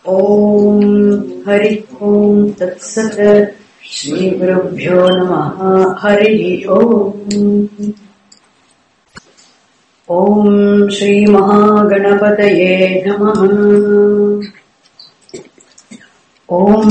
Om Hari Om Tat Sat. Shri Gurubhyo Namaha. Hari Om. Om Shri Mahaganapataye Namaha. Om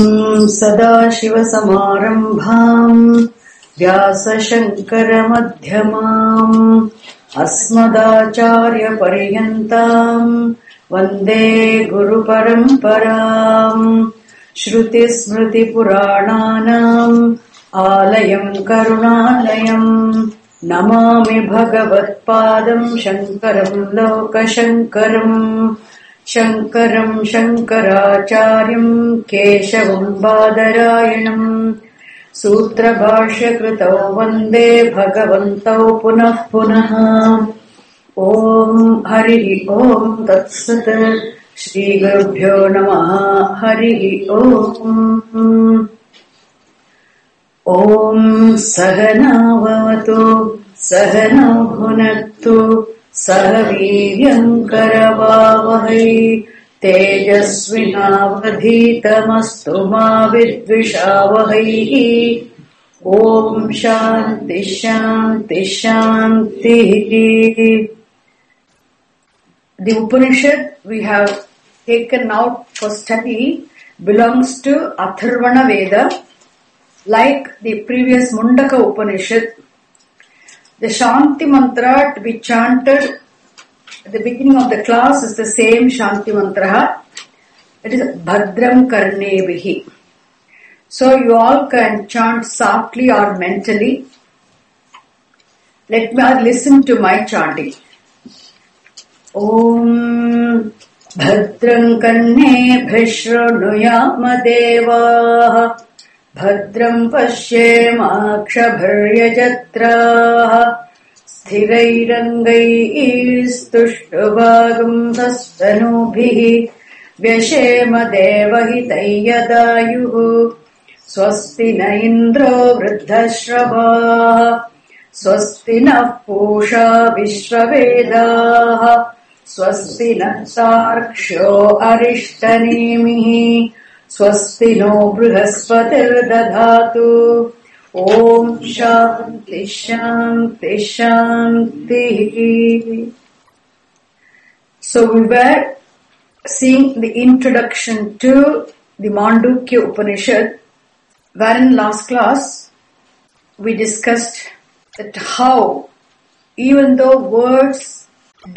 Sadashivasamarambham Vyasa Shankara Madhyamam Asmadacharya Paryantam Vande Guru Paramparam Shruti Smriti Purananam Alayam Karunalayam Namami Bhagavat Padam Shankaram Lokashankaram Shankaram Shankaracharyam Keshavam Badarayanam Sutra Bhashya Kritau Vande Bhagavantau Punah Punaha. Om Hari Om Tat Sat. Shri Gurubhyo Namaha. Hari Om. Om Sahana Vavatu Sahana Bhunaktu Sahaviryam Karavavahai Tejasvinavadhitamastu ma vidvishavahai. Om Shanti Shanti Shanti. The Upanishad we have taken out for study belongs to Atharvana Veda. Like the previous Mundaka Upanishad, the Shanti mantra to be chanted at the beginning of the class is the same Shanti mantra. It is Bhadram Karnebihi. So you all can chant softly or mentally. Let me listen to my chanting. Om Bhadram Karnebhi Shrunuyama Devaha Bhadram Pashyemakshabharyajatraha Sthirairangaistushtabhagam sastanubhihi Vyashema devahitayyadayuhu Swasti na indro vruddhashrabaha Swasti na pusha vishravedaha Swasti na sarksho arishtanimihi Swasti no Brihaspati Dadhatu. Om Shanti Shanti Shanti. So we were seeing the introduction to the Mandukya Upanishad, wherein last class we discussed that how even though words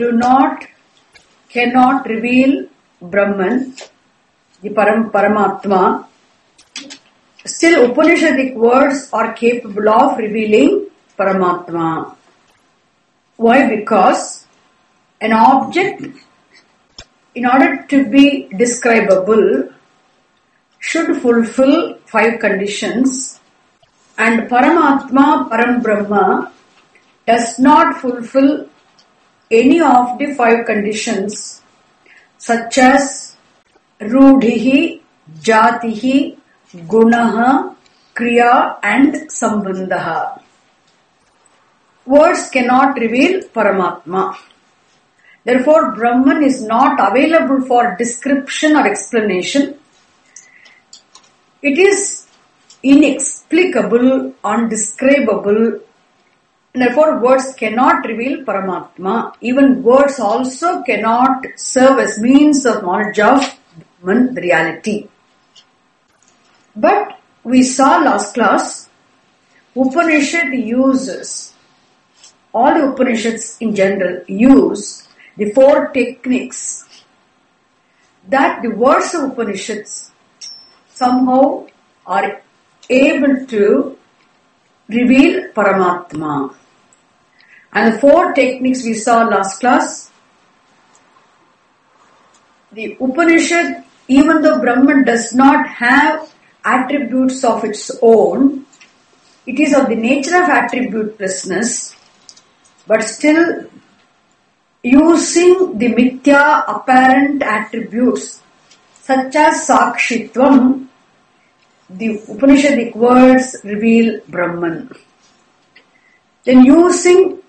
cannot reveal Brahman, the Paramatma, still Upanishadic words are capable of revealing Paramatma. Why? Because an object, in order to be describable, should fulfill 5 conditions, and Paramatma, Parambrahma, does not fulfill any of the 5 conditions, such as Rudhihi, Jatihi, Gunaha, Kriya and Sambandhaha. Words cannot reveal Paramatma. Therefore, Brahman is not available for description or explanation. It is inexplicable, undescribable. Therefore, words cannot reveal Paramatma. Even words also cannot serve as means of knowledge of Brahman, the reality. But we saw last class, Upanishad uses, all the Upanishads in general use the 4 techniques that the words of Upanishads somehow are able to reveal Paramatma. And the 4 techniques we saw last class, the Upanishad, even though Brahman does not have attributes of its own, it is of the nature of attributelessness, but still using the mithya apparent attributes such as Sakshitvam, the Upanishadic words reveal Brahman. Then using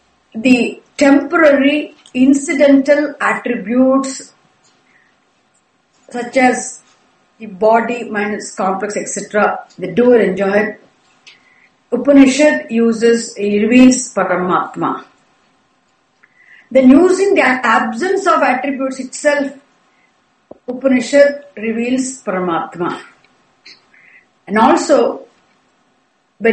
the temporary incidental attributes such as the body, mind, complex, etc. The doer enjoy it. Upanishad reveals Paramatma. Then using the absence of attributes itself, Upanishad reveals Paramatma. And also, by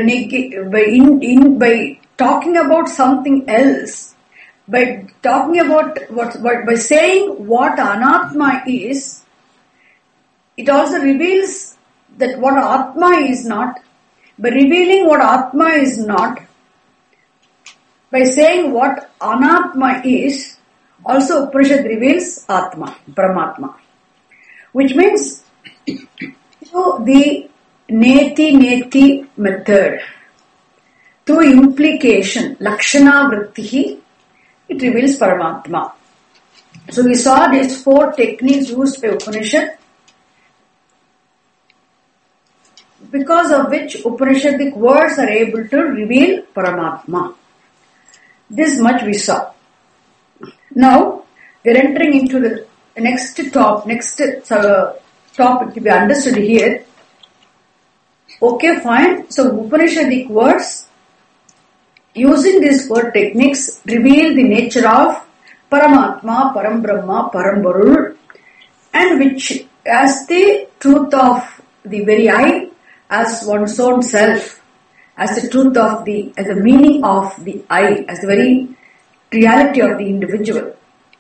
talking about something else, by talking about by saying what Anatma is, it also reveals that what Atma is not. By revealing what Atma is not, by saying what Anatma is, also Upanishad reveals Atma, Paramatma. Which means, the neti method, through implication, lakshana vrittihi, it reveals Paramatma. So we saw these 4 techniques used by Upanishad, because of which Upanishadic words are able to reveal Paramatma. This much we saw. Now, we are entering into the next topic to be understood here. Okay, fine. So, Upanishadic words, using these 4 techniques, reveal the nature of Paramatma, Parambrahma, Parambarul, and which as the truth of the very I, as one's own self, as the truth of as the meaning of the I, as the very reality of the individual.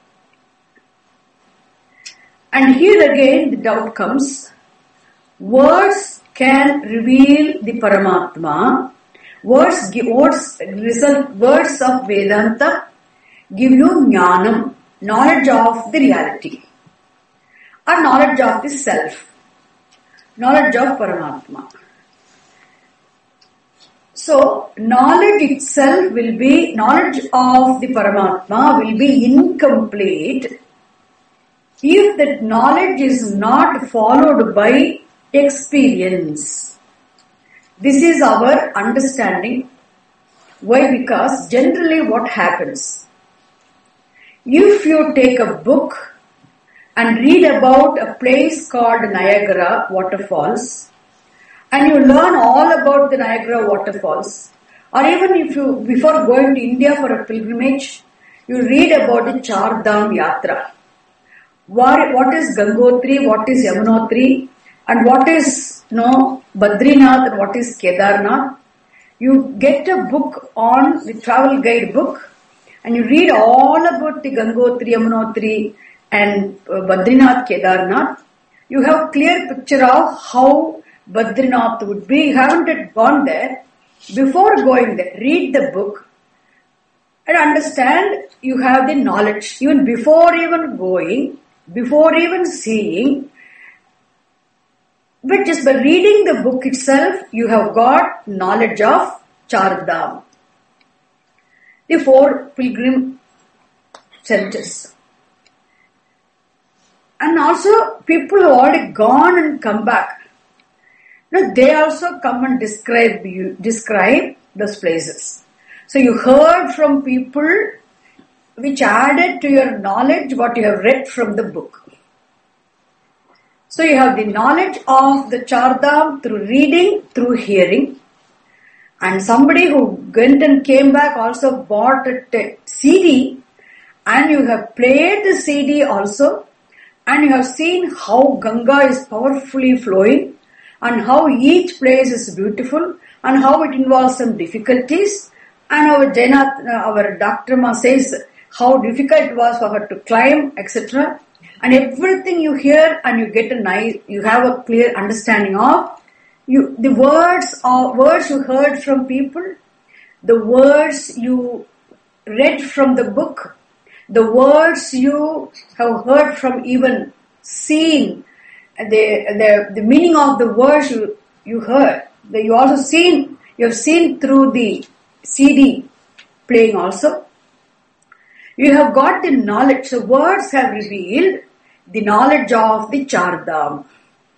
And here again the doubt comes, words can reveal the Paramatma, words of Vedanta give you jnanam, knowledge of the reality, or knowledge of the self, knowledge of Paramatma. So, knowledge of the Paramatma will be incomplete if that knowledge is not followed by experience. This is our understanding. Why? Because generally what happens, if you take a book and read about a place called Niagara Waterfalls, and you learn all about the Niagara Waterfalls, or even if you, before going to India for a pilgrimage, you read about the Char Dham Yatra. What is Gangotri, what is Yamunotri, and what is Badrinath, and what is Kedarnath. You get a book on the travel guide book, and you read all about the Gangotri, Yamunotri, and Badrinath, Kedarnath. You have a clear picture of how Badrinath would be. You haven't yet gone there. Before going there, read the book and understand. You have the knowledge. Even before even going, before even seeing, but just by reading the book itself, you have got knowledge of Char Dham, the 4 pilgrim centers. And also people who have already gone and come back, they also come and describe those places. So you heard from people which added to your knowledge what you have read from the book. So you have the knowledge of the Char Dham through reading, through hearing. And somebody who went and came back also bought a CD, and you have played the CD also, and you have seen how Ganga is powerfully flowing, and how each place is beautiful, and how it involves some difficulties. And our Dr. Ma says how difficult it was for her to climb, etc. And everything you hear, and you have a clear understanding of the words you heard from people, the words you read from the book, the words you have heard from, even seen, the meaning of the words you heard. You have seen through the CD playing also. You have got the knowledge. So words have revealed the knowledge of the Char Dham.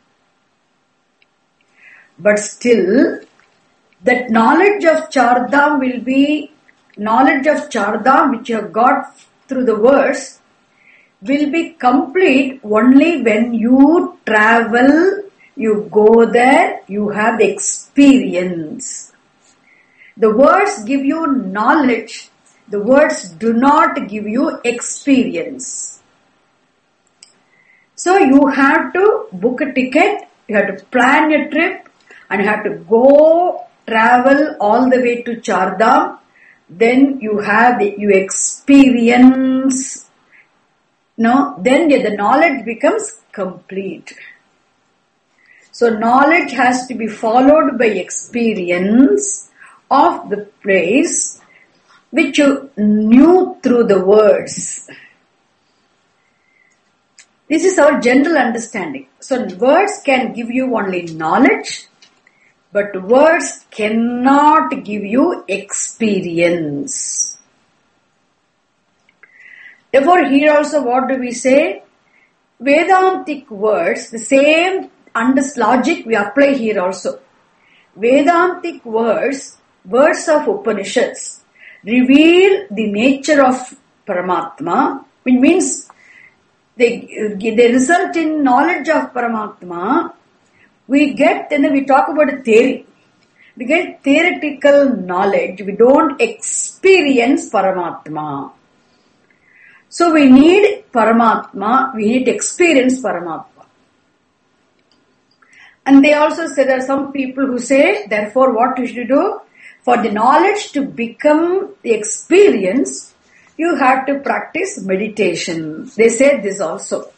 But still, that knowledge of Char Dham will be knowledge of Char Dham which you have got through the words will be complete only when you travel, you go there, you have the experience. The words give you knowledge. The words do not give you experience. So you have to book a ticket, you have to plan a trip, and you have to go travel all the way to Char Dham. Then you experience. Then the knowledge becomes complete. So knowledge has to be followed by experience of the place which you knew through the words. This is our general understanding. So words can give you only knowledge, but words cannot give you experience. Therefore, here also what do we say? Vedantic words, the same logic we apply here also. Vedantic words of Upanishads, reveal the nature of Paramatma, which means they result in knowledge of Paramatma. We talk about a theory. We get theoretical knowledge. We don't experience Paramatma. So we need Paramatma. We need to experience Paramatma. And they also say there are some people who say, therefore what you should do? For the knowledge to become the experience, you have to practice meditation. They say this also.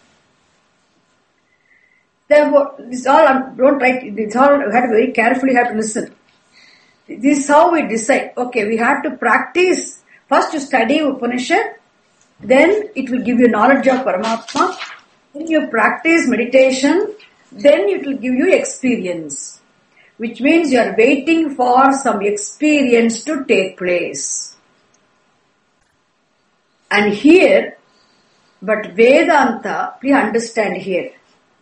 Therefore, this all, don't write, this all, you have to very carefully have to listen. This is how we decide. Okay, we have to practice, first to study Upanishad, then it will give you knowledge of Paramatma. Then you practice meditation, then it will give you experience. Which means you are waiting for some experience to take place. And here, but Vedanta, please understand here,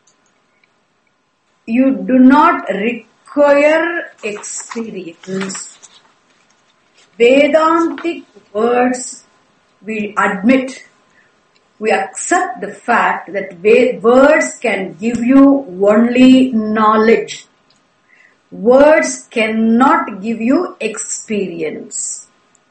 you do not require experience. Vedantic words, we admit, we accept the fact that words can give you only knowledge. Words cannot give you experience.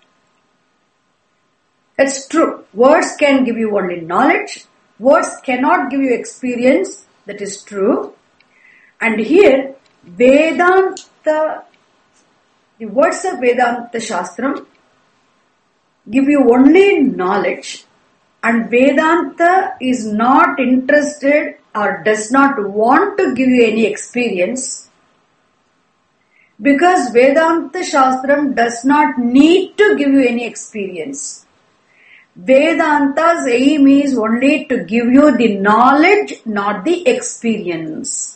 That's true. Words can give you only knowledge. Words cannot give you experience. That is true. And here, Vedanta, the words of Vedanta Shastram give you only knowledge, and Vedanta is not interested or does not want to give you any experience, because Vedanta Shastram does not need to give you any experience. Vedanta's aim is only to give you the knowledge, not the experience.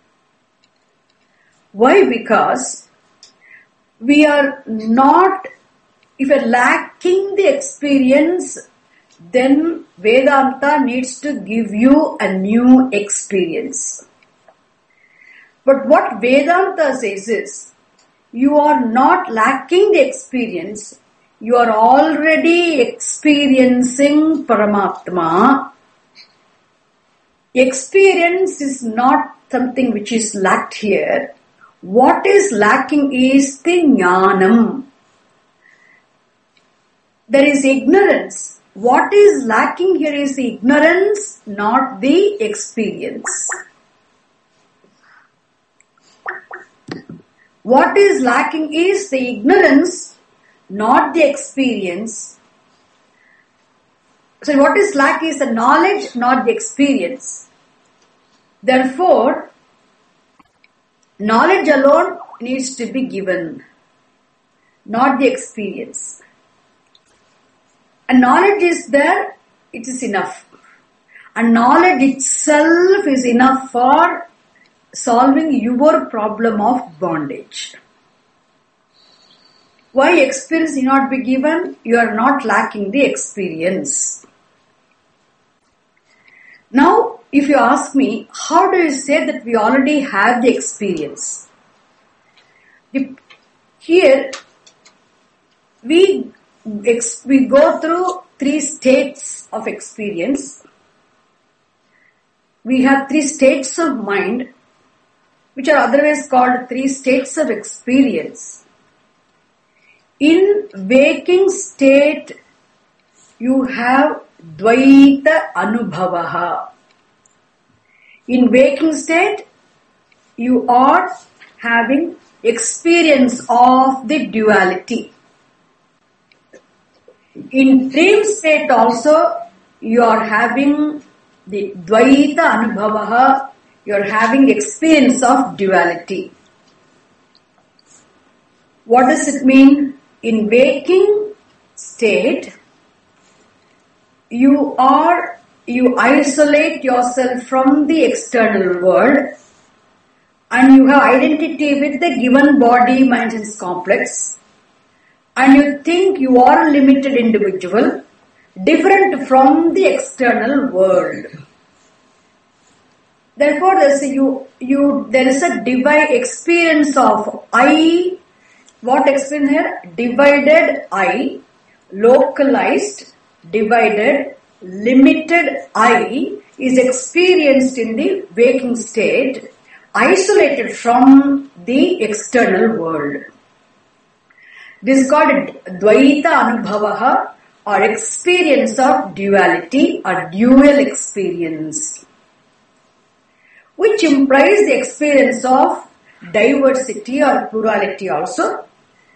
Why? Because we are not, if we are lacking the experience, then Vedanta needs to give you a new experience. But what Vedanta says is, you are not lacking the experience, you are already experiencing Paramatma. Experience is not something which is lacked here. What is lacking is the jnanam. There is ignorance. What is lacking here is the ignorance, not the experience. What is lacking is the ignorance, not the experience. So what is lacking is the knowledge, not the experience. Therefore, knowledge alone needs to be given, not the experience. And knowledge is there, it is enough. And knowledge itself is enough for solving your problem of bondage. Why experience need not be given? You are not lacking the experience. Now, if you ask me, how do you say that we already have the experience? Here, we go through 3 states of experience. we have three states of mind, which are otherwise called three states of experience. In waking state, you have Dvaita Anubhavaha. In waking state, you are having experience of the duality. In dream state also, you are having the Dvaita Anubhavaha, you are having experience of duality. What does it mean? In waking state, you isolate yourself from the external world and you have identity with the given body, mind, sense complex, and you think you are a limited individual, different from the external world. Therefore, there is a divine experience of I. What experience here? Divided I, localized, divided, limited I is experienced in the waking state, isolated from the external world. This is called Dvaita Anubhavaha, or experience of duality, or dual experience, which implies the experience of diversity or plurality also,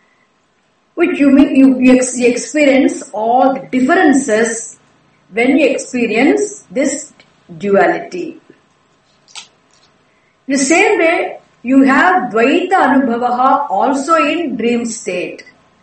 which you experience all the differences when you experience this duality. In the same way, you have Dvaita Anubhavaha also in dream state.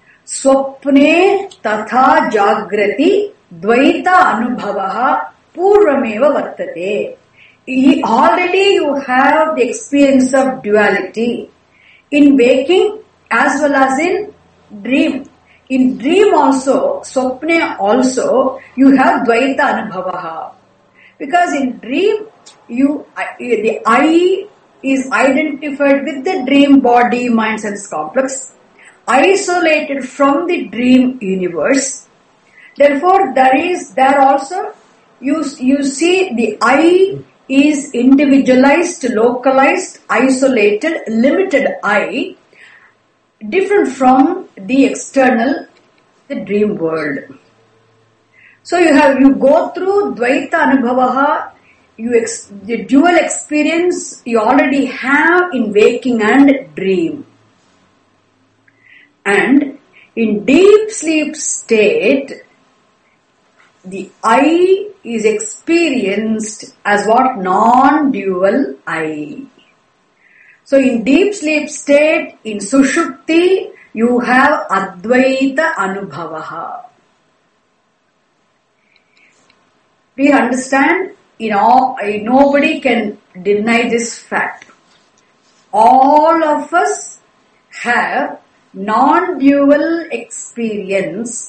Swapne tatha jagrati Dvaita Anubhavaha purvameva vartate. Already you have the experience of duality in waking as well as in dream. In dream also, Swapne also, you have Dvaita Anubhavaha. Because in dream, the I is identified with the dream body, mind, sense complex, isolated from the dream universe. Therefore, there also, you see the I is individualized, localized, isolated, limited I, different from the external, the dream world. So you go through Dvaita Anubhavaha, the dual experience you already have in waking and dream. And in deep sleep state, the I is experienced as what? Non-dual I. So in deep sleep state, in Sushupti, you have Advaita Anubhavaha. We understand, nobody can deny this fact. All of us have non-dual experience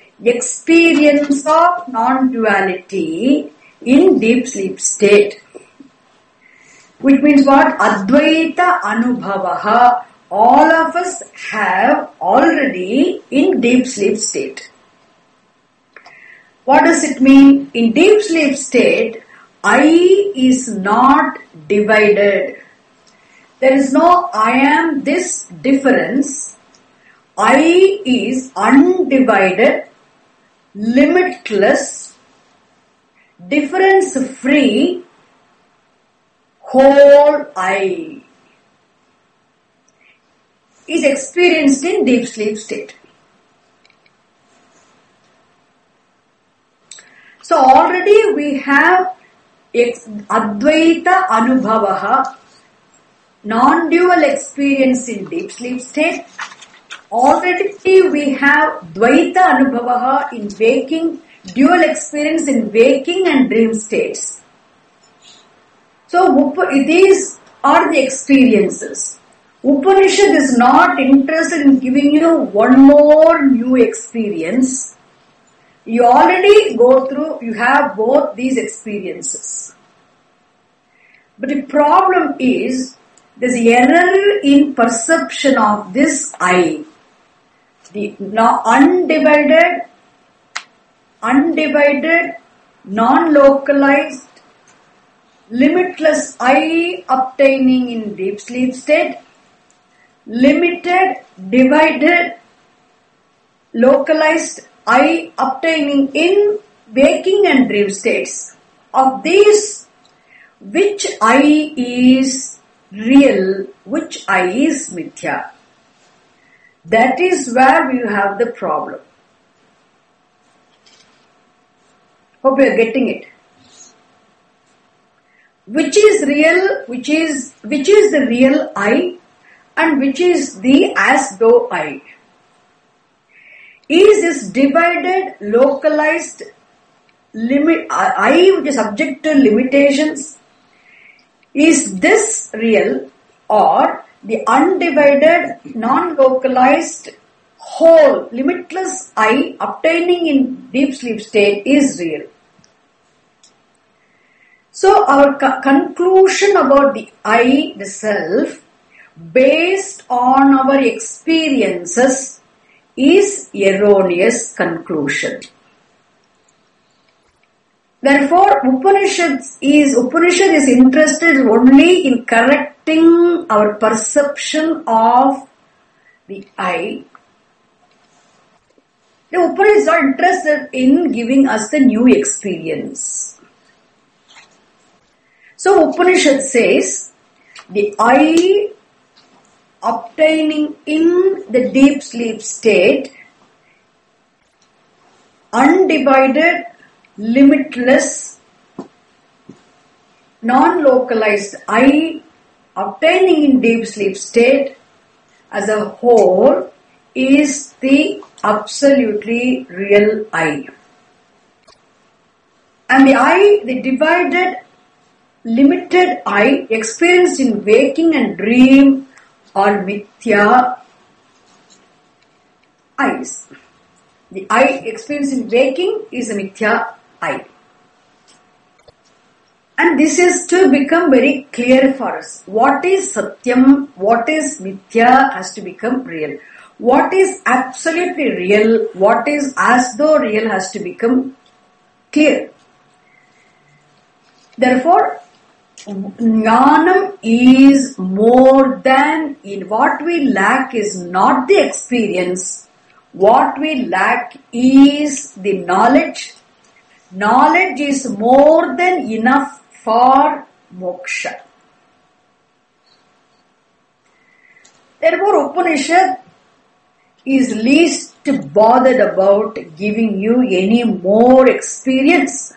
of non-duality in deep sleep state. Which means what? Advaita Anubhavaha, all of us have already in deep sleep state. What does it mean? In deep sleep state, I is not divided. There is no I am this difference. I is undivided, limitless, difference free, whole I is experienced in deep sleep state. So already we have Advaita Anubhavaha, non-dual experience in deep sleep state. Already we have Dvaita Anubhavaha in waking, dual experience in waking and dream states. So these are the experiences. Upanishad is not interested in giving you one more new experience. You already you have both these experiences. But the problem is, there's error in perception of this I. The undivided, non-localized, limitless I obtaining in deep sleep state, limited, divided, localized I obtaining in waking and dream states. Of these, which I is real, which I is mithya? That is where we have the problem. Hope you are getting it. Which is real, which is the real I, and which is the as though I? Is this divided, localized I which is subject to limitations? Is this real, or the undivided, non-localized, whole, limitless I obtaining in deep sleep state is real? So our conclusion about the I, the self, based on our experiences is erroneous conclusion. Therefore, Upanishad is interested only in correcting our perception of the I. The Upanishads are interested in giving us the new experience. So Upanishad says, the I obtaining in the deep sleep state, undivided, limitless, non-localized I obtaining in deep sleep state as a whole is the absolutely real I. And the I, the divided, limited I experienced in waking and dream are mithya I's. The I experienced in waking is a mithya I. And this is to become very clear for us. What is satyam, what is mithya has to become real. What is absolutely real, what is as though real has to become clear. Therefore, Jnanam is more than, in what we lack is not the experience. What we lack is the knowledge. Knowledge is more than enough for moksha. Therefore, Upanishad is least bothered about giving you any more experience.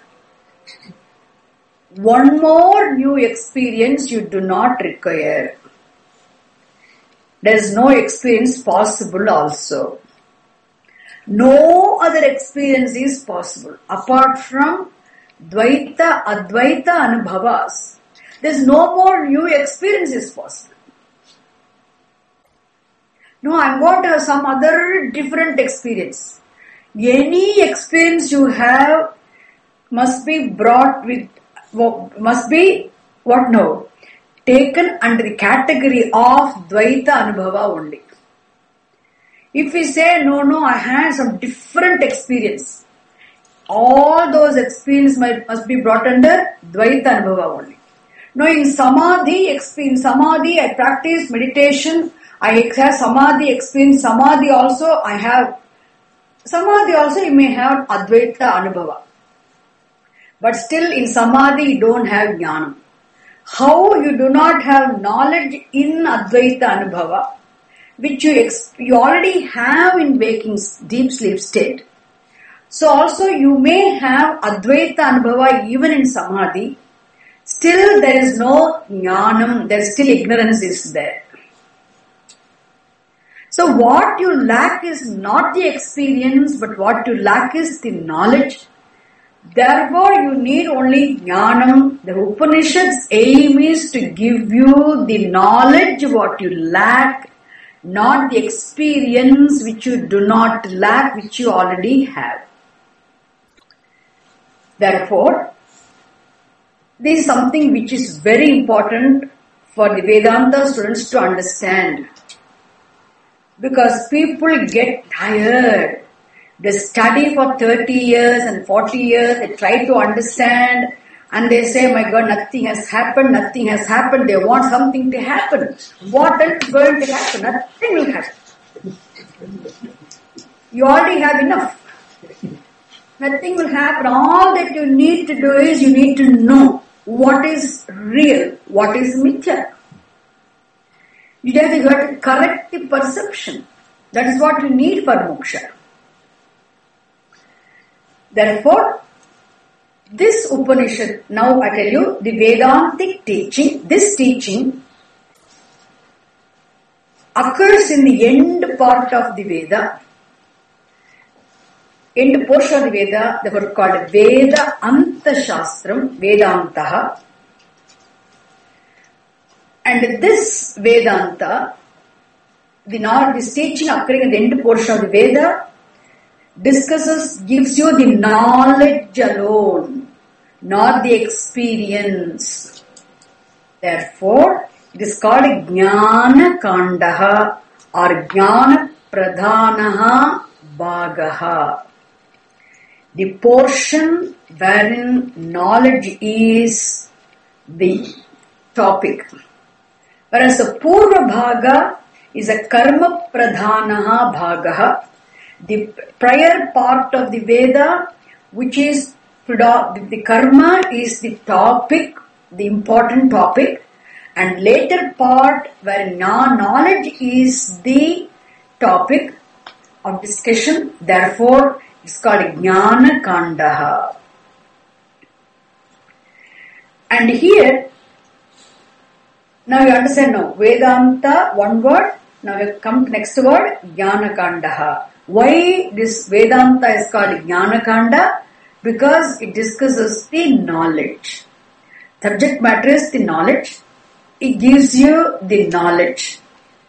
One more new experience you do not require. There is no experience possible also. No other experience is possible apart from Dvaita, Advaita Anubhavas. There is no more new experience is possible. No, I'm going to have some other different experience. Any experience you have must be brought with, taken under the category of Dvaita Anubhava only. If we say, no, I had some different experience, all those experiences must be brought under Dvaita Anubhava only. No, in Samadhi, I practice meditation, I have Samadhi experience, Samadhi also you may have Advaita Anubhava. But still in Samadhi you don't have Jnanam. How you do not have knowledge in Advaita Anubhava, which you already have in waking deep sleep state. So also you may have Advaita Anubhava even in Samadhi. Still there is no Jnanam, there is still ignorance is there. So what you lack is not the experience, but what you lack is the knowledge. Therefore, you need only Jnanam. The Upanishad's aim is to give you the knowledge what you lack, not the experience which you do not lack, which you already have. Therefore, this is something which is very important for the Vedanta students to understand. Because people get tired. They study for 30 years and 40 years. They try to understand And they say, my God, nothing has happened, nothing has happened. They want something to happen. What else is going to happen? Nothing will happen. You already have enough. Nothing will happen. All that you need to do is you need to know what is real, what is mithya. You have to correct the perception. That is what you need for moksha. Therefore, this Upanishad, now I tell you, the Vedantic teaching, this teaching occurs in the end part of the Veda. End portion of the Veda, they were called Veda Anta Shastram, Vedantaha. And this Vedanta, this teaching occurring in the end portion of the Veda, gives you the knowledge alone, not the experience. Therefore, it is called Jnana Kandaha or Jnana Pradhanaha Bhagaha. The portion wherein knowledge is the topic. Whereas the Purva Bhaga is a Karma Pradhanaha Bhagaha. The prior part of the Veda, which is the karma, is the topic, the important topic, and later part where knowledge is the topic of discussion. Therefore, it's called Jnana Kandaha. And here, now you understand now, Vedanta, one word, now we come to next word, Jnana Kandaha. Why this Vedanta is called Jnana Kanda? Because it discusses the knowledge. Subject matter is the knowledge. It gives you the knowledge.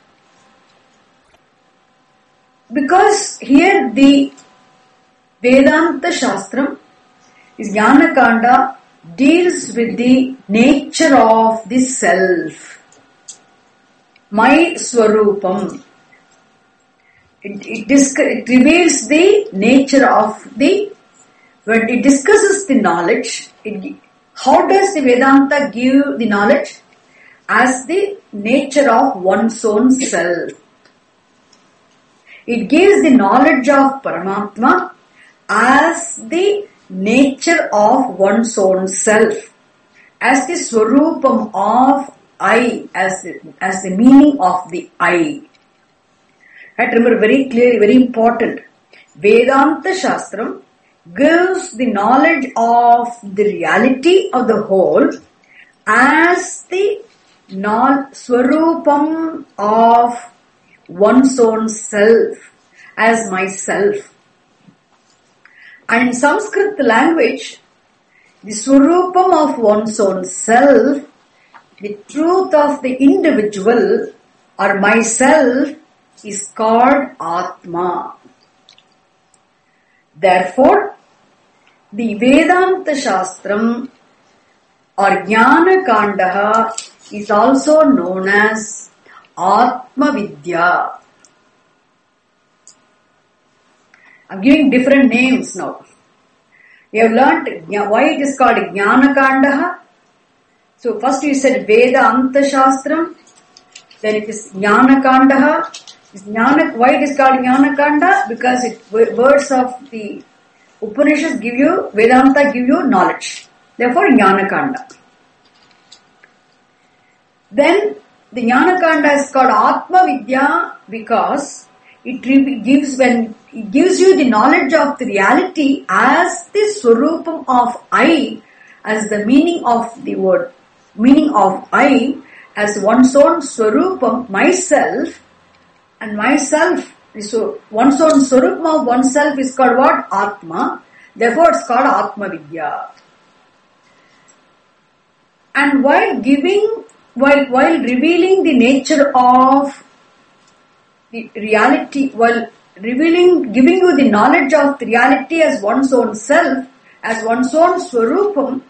Because here the Vedanta Shastram is Jnana Kanda deals with the nature of the self. My Swarupam. It reveals the nature of when it discusses the knowledge, how does the Vedanta give the knowledge? As the nature of one's own self. It gives the knowledge of Paramatma as the nature of one's own self, as the Swarupam of I, as the meaning of the I. Right, remember very clearly, very important. Vedanta Shastram gives the knowledge of the reality of the whole as the Swarupam of one's own self, as myself. And in Sanskrit language, the Swarupam of one's own self, the truth of the individual or myself, is called Atma. Therefore, the Vedanta Shastram or Jnana Kandaha is also known as Atma Vidya. I'm giving different names now. We have learnt why it is called Jnana Kandaha. So first we said Vedanta Shastram, then it is Jnana Kandaha. Why it is called Jnana Kanda? Because words of the Upanishads give you, Vedanta give you knowledge. Therefore, Jnana Kanda. Then the Jnana Kanda is called Atma Vidya because it gives you the knowledge of the reality as the Swarupam of I, as the meaning of the word, meaning of I, as one's own Swarupam, myself. And myself, so one's own Swarupam of oneself is called what? Atma. Therefore, it's called Atma Vidya. And while revealing the nature of the reality, while giving you the knowledge of the reality as one's own self, as one's own Swarupam,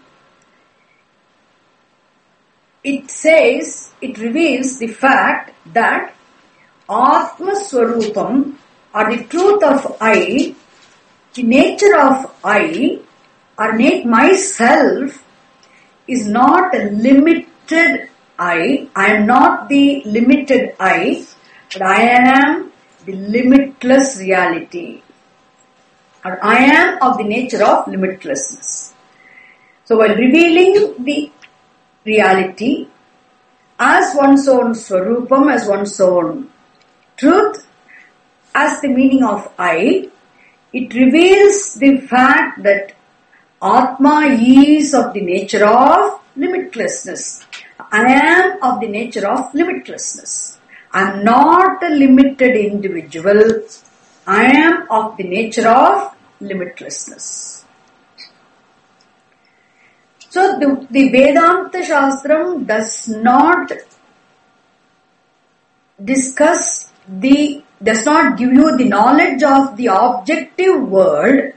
it reveals the fact that Atma Swarupam, or the truth of the nature of I, or myself, is not a limited I. I am not the limited I, but I am the limitless reality. Or I am of the nature of limitlessness. So while revealing the reality as one's own swarupam, as one's own truth, as the meaning of I, it reveals the fact that Atma is of the nature of limitlessness. I am of the nature of limitlessness. I am not a limited individual. I am of the nature of limitlessness. So the Vedanta Shastram does not does not give you the knowledge of the objective world,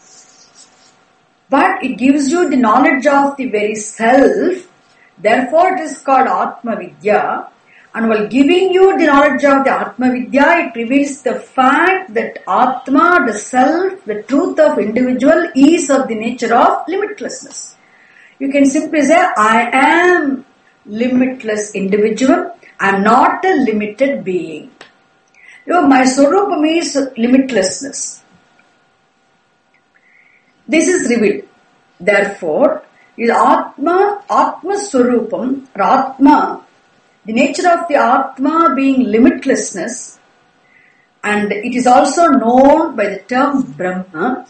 but it gives you the knowledge of the very self. Therefore, it is called Atma Vidya. And while giving you the knowledge of the Atma Vidya, it reveals the fact that Atma, the self, the truth of individual, is of the nature of limitlessness. You can simply say, I am limitless individual. I am not a limited being. My Swarupam is limitlessness. This is revealed. Therefore, is Atma Swarupam, or Atma, the nature of the Atma being limitlessness, and it is also known by the term Brahma.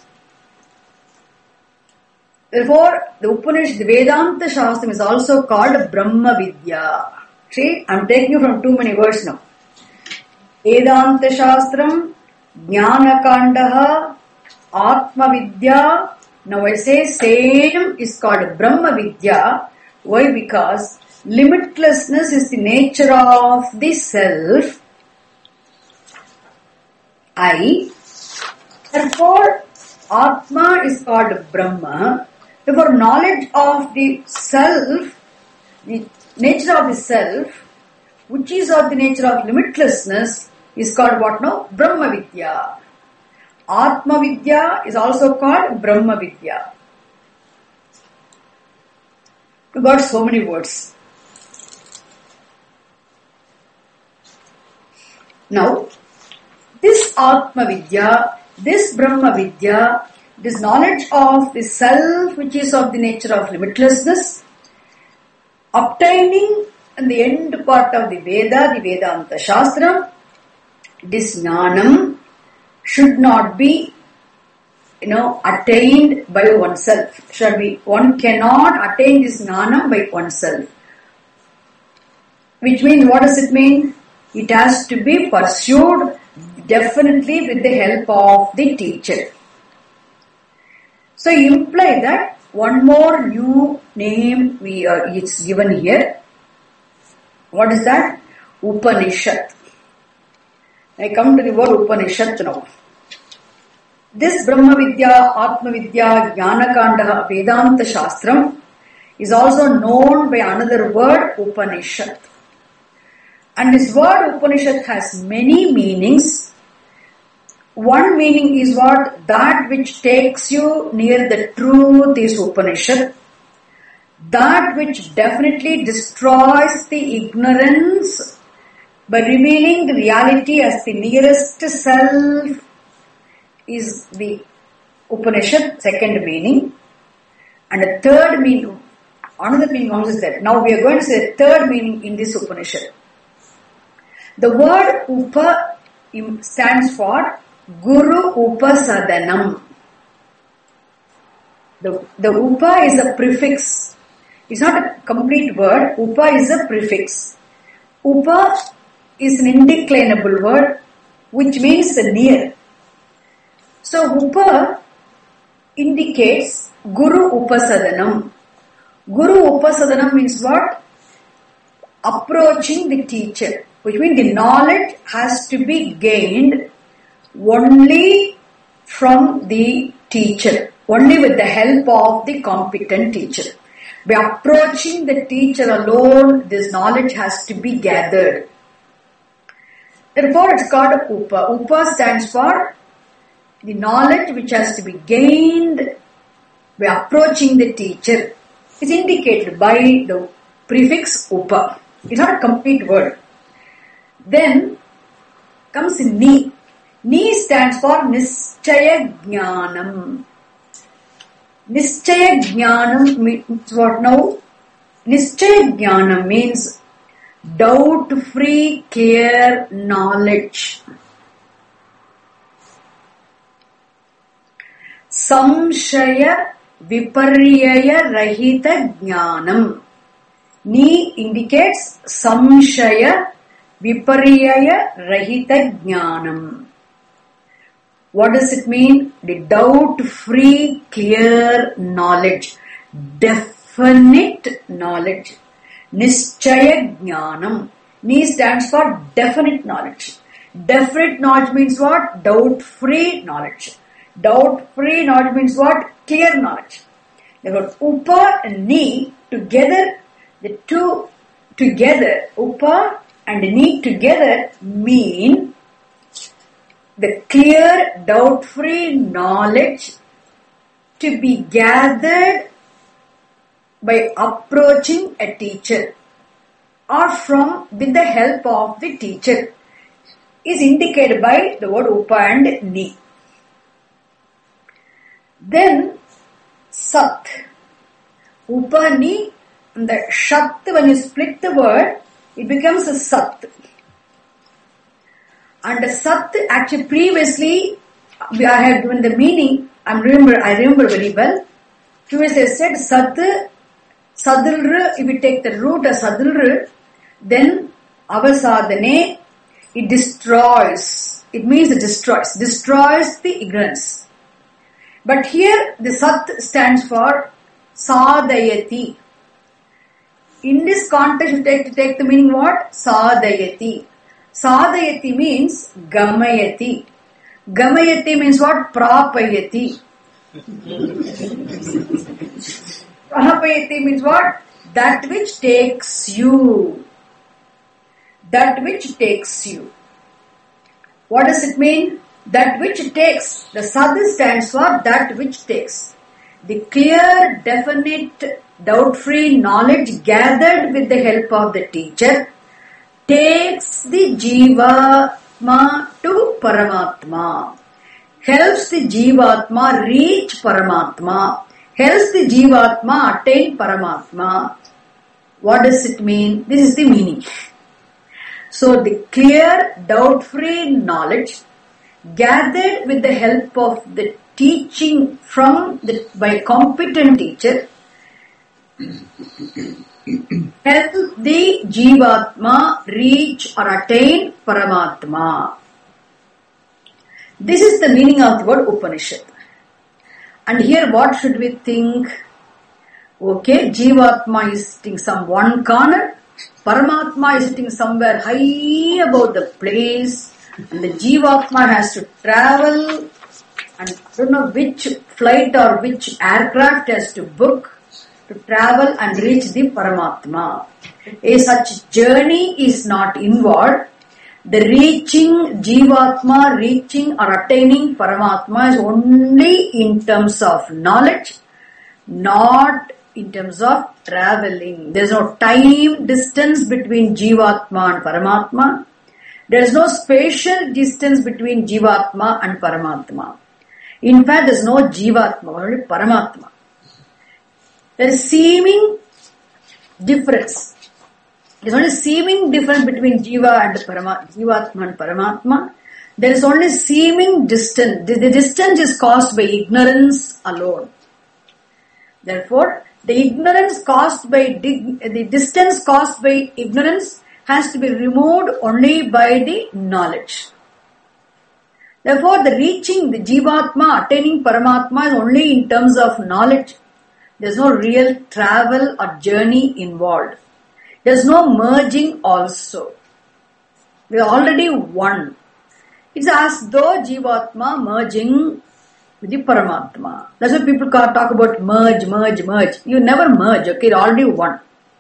Therefore, the Upanishad, the Vedanta Shastram is also called Brahma Vidya. See, I am taking you from too many words now. Vedanta Shastram, Jnana Kandaha, Atma Vidya. Now I say same is called Brahma Vidya. Why? Because limitlessness is the nature of the self, I. Therefore, Atma is called Brahma. Therefore, knowledge of the self, the nature of the self, which is of the nature of limitlessness, is called what now? Brahma Vidya. Atma Vidya is also called Brahma Vidya. You got so many words. Now, this Atma Vidya, this Brahma Vidya, this knowledge of the self which is of the nature of limitlessness, obtaining in the end part of the Veda, the Vedanta Shastra, this Jnanam should not be, attained by oneself. One cannot attain this Jnanam by oneself. Which means, what does it mean? It has to be pursued definitely with the help of the teacher. So you imply that one more new name it's given here. What is that? Upanishad. I come to the word Upanishad now. This Brahma Vidya, Atma Vidya, Jnana Kanda, Vedanta Shastram is also known by another word, Upanishad. And this word Upanishad has many meanings. One meaning is what? That which takes you near the truth is Upanishad. That which definitely destroys the ignorance by revealing the reality as the nearest self is the Upanishad, second meaning. And the third meaning, another meaning also is that. Now we are going to say the third meaning in this Upanishad. The word Upa stands for Guru Upasadanam. The Upa is a prefix. It's not a complete word. Upa is a prefix. Upa is an indeclinable word which means the near. So Upa indicates Guru Upasadanam. Guru Upasadanam means what? Approaching the teacher. Which means the knowledge has to be gained only from the teacher. Only with the help of the competent teacher. By approaching the teacher alone, this knowledge has to be gathered. Therefore, it's called Upa. Upa stands for the knowledge which has to be gained by approaching the teacher. is indicated by the prefix upa. It's not a complete word. Then comes ni. Ni stands for nischaya jnanam. Nischaya jnanam means what now? Nischaya jnanam means doubt-free, clear knowledge. Samshaya viparyaya rahita jnanam. Ni indicates samshaya viparyaya rahita jnanam. What does it mean? The doubt-free, clear knowledge. Definite knowledge. Nischaya jnanam. Ni stands for definite knowledge. Definite knowledge means what? Doubt-free knowledge. Doubt-free knowledge means what? Clear knowledge. Therefore, upa and ni together, the two together, upa and ni together mean the clear, doubt-free knowledge to be gathered by approaching a teacher or with the help of the teacher is indicated by the word upa and ni. Then sat. Upa ni, the shat, when you split the word, it becomes a sat. And the sat, actually previously, I had given the meaning, I remember very well. Previously I said sat, sadilr, if we take the root of sadilr, then avasadane, it destroys. It means it destroys the ignorance. But here the sat stands for sadayati. In this context, you take the meaning what? Sadayati. Sadayati means gamayati. Gamayati means what? Prapayati. Prapayati means what? That which takes you. That which takes you. What does it mean? That which takes. The sad stands for that which takes. The clear, definite, doubt-free knowledge gathered with the help of the teacher takes the Jivatma to Paramatma. Helps the Jivatma reach Paramatma. Helps the Jivatma attain Paramatma. What does it mean? This is the meaning. So the clear, doubt-free knowledge gathered with the help of the teaching by a competent teacher help the Jivatma reach or attain Paramatma. This is the meaning of the word Upanishad. And here what should we think? Okay, Jivatma is sitting some one corner, Paramatma is sitting somewhere high above the place, and the Jivatma has to travel, and I don't know which flight or which aircraft has to book to travel and reach the Paramatma. A such journey is not involved. The Jivatma reaching or attaining Paramatma is only in terms of knowledge, not in terms of traveling. There is no time distance between Jivatma and Paramatma. There is no spatial distance between Jivatma and Paramatma. In fact, there is no Jivatma, only Paramatma. There is seeming difference. There is only seeming difference between Jivatma and Paramatma. There is only seeming distance. The distance is caused by ignorance alone. Therefore, the distance caused by ignorance has to be removed only by the knowledge. Therefore, the reaching the Jivatma, attaining Paramatma is only in terms of knowledge. There is no real travel or journey involved. There is no merging also. We are already one. It's as though Jivatma merging with the Paramatma. That's why people talk about merge. You never merge, okay? You're already one.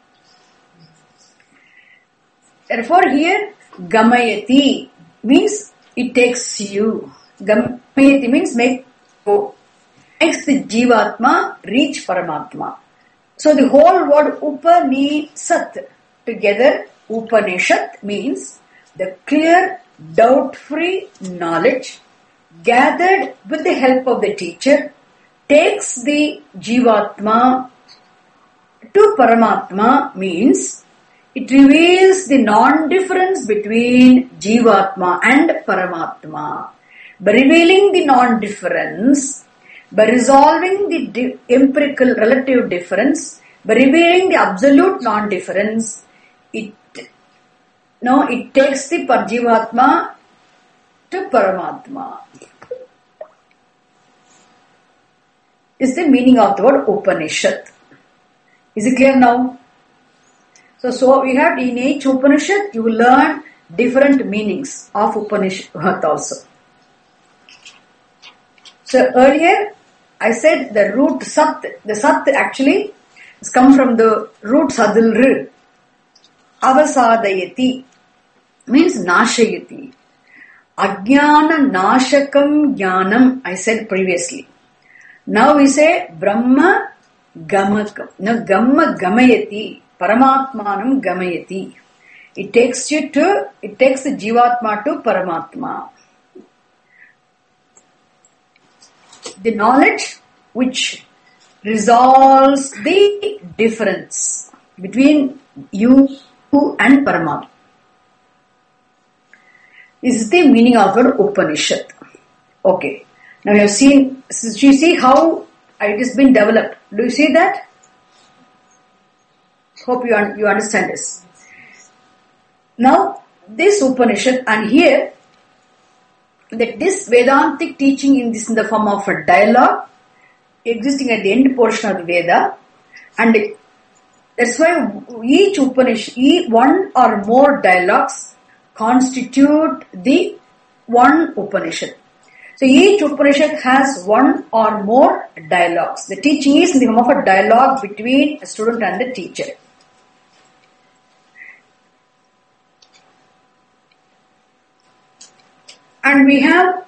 Therefore here, Gamayati means it takes you. Gamayati means makes the Jivatma reach Paramatma. So the whole word Upanishad together, Upanishad means the clear, doubt-free knowledge gathered with the help of the teacher takes the Jivatma to Paramatma, means it reveals the non-difference between Jivatma and Paramatma. By revealing the non-difference, by resolving the empirical relative difference, by revealing the absolute non-difference, it takes the Jivatma to Paramatma. Is the meaning of the word Upanishad. Is it clear now? So we have in each Upanishad, you will learn different meanings of Upanishad also. So earlier, I said the root Sat, the Sat actually has come from the root Sadilr. Avasadayati means Nashayati. Ajnana Nashakam Jnanam, I said previously. Now we say Brahma Gamakam. Now Gamma Gamayati, Paramatmanam Gamayati. It takes the Jivatma to Paramatma. The knowledge which resolves the difference between you and Paramatma is the meaning of the Upanishad. Okay. Now you have seen, you see how it has been developed. Do you see that? Hope you understand this. Now, this Upanishad, and here, that this Vedantic teaching in the form of a dialogue, existing at the end portion of the Veda, and that's why each Upanishad, one or more dialogues constitute the one Upanishad. So each Upanishad has one or more dialogues. The teaching is in the form of a dialogue between a student and the teacher. And we have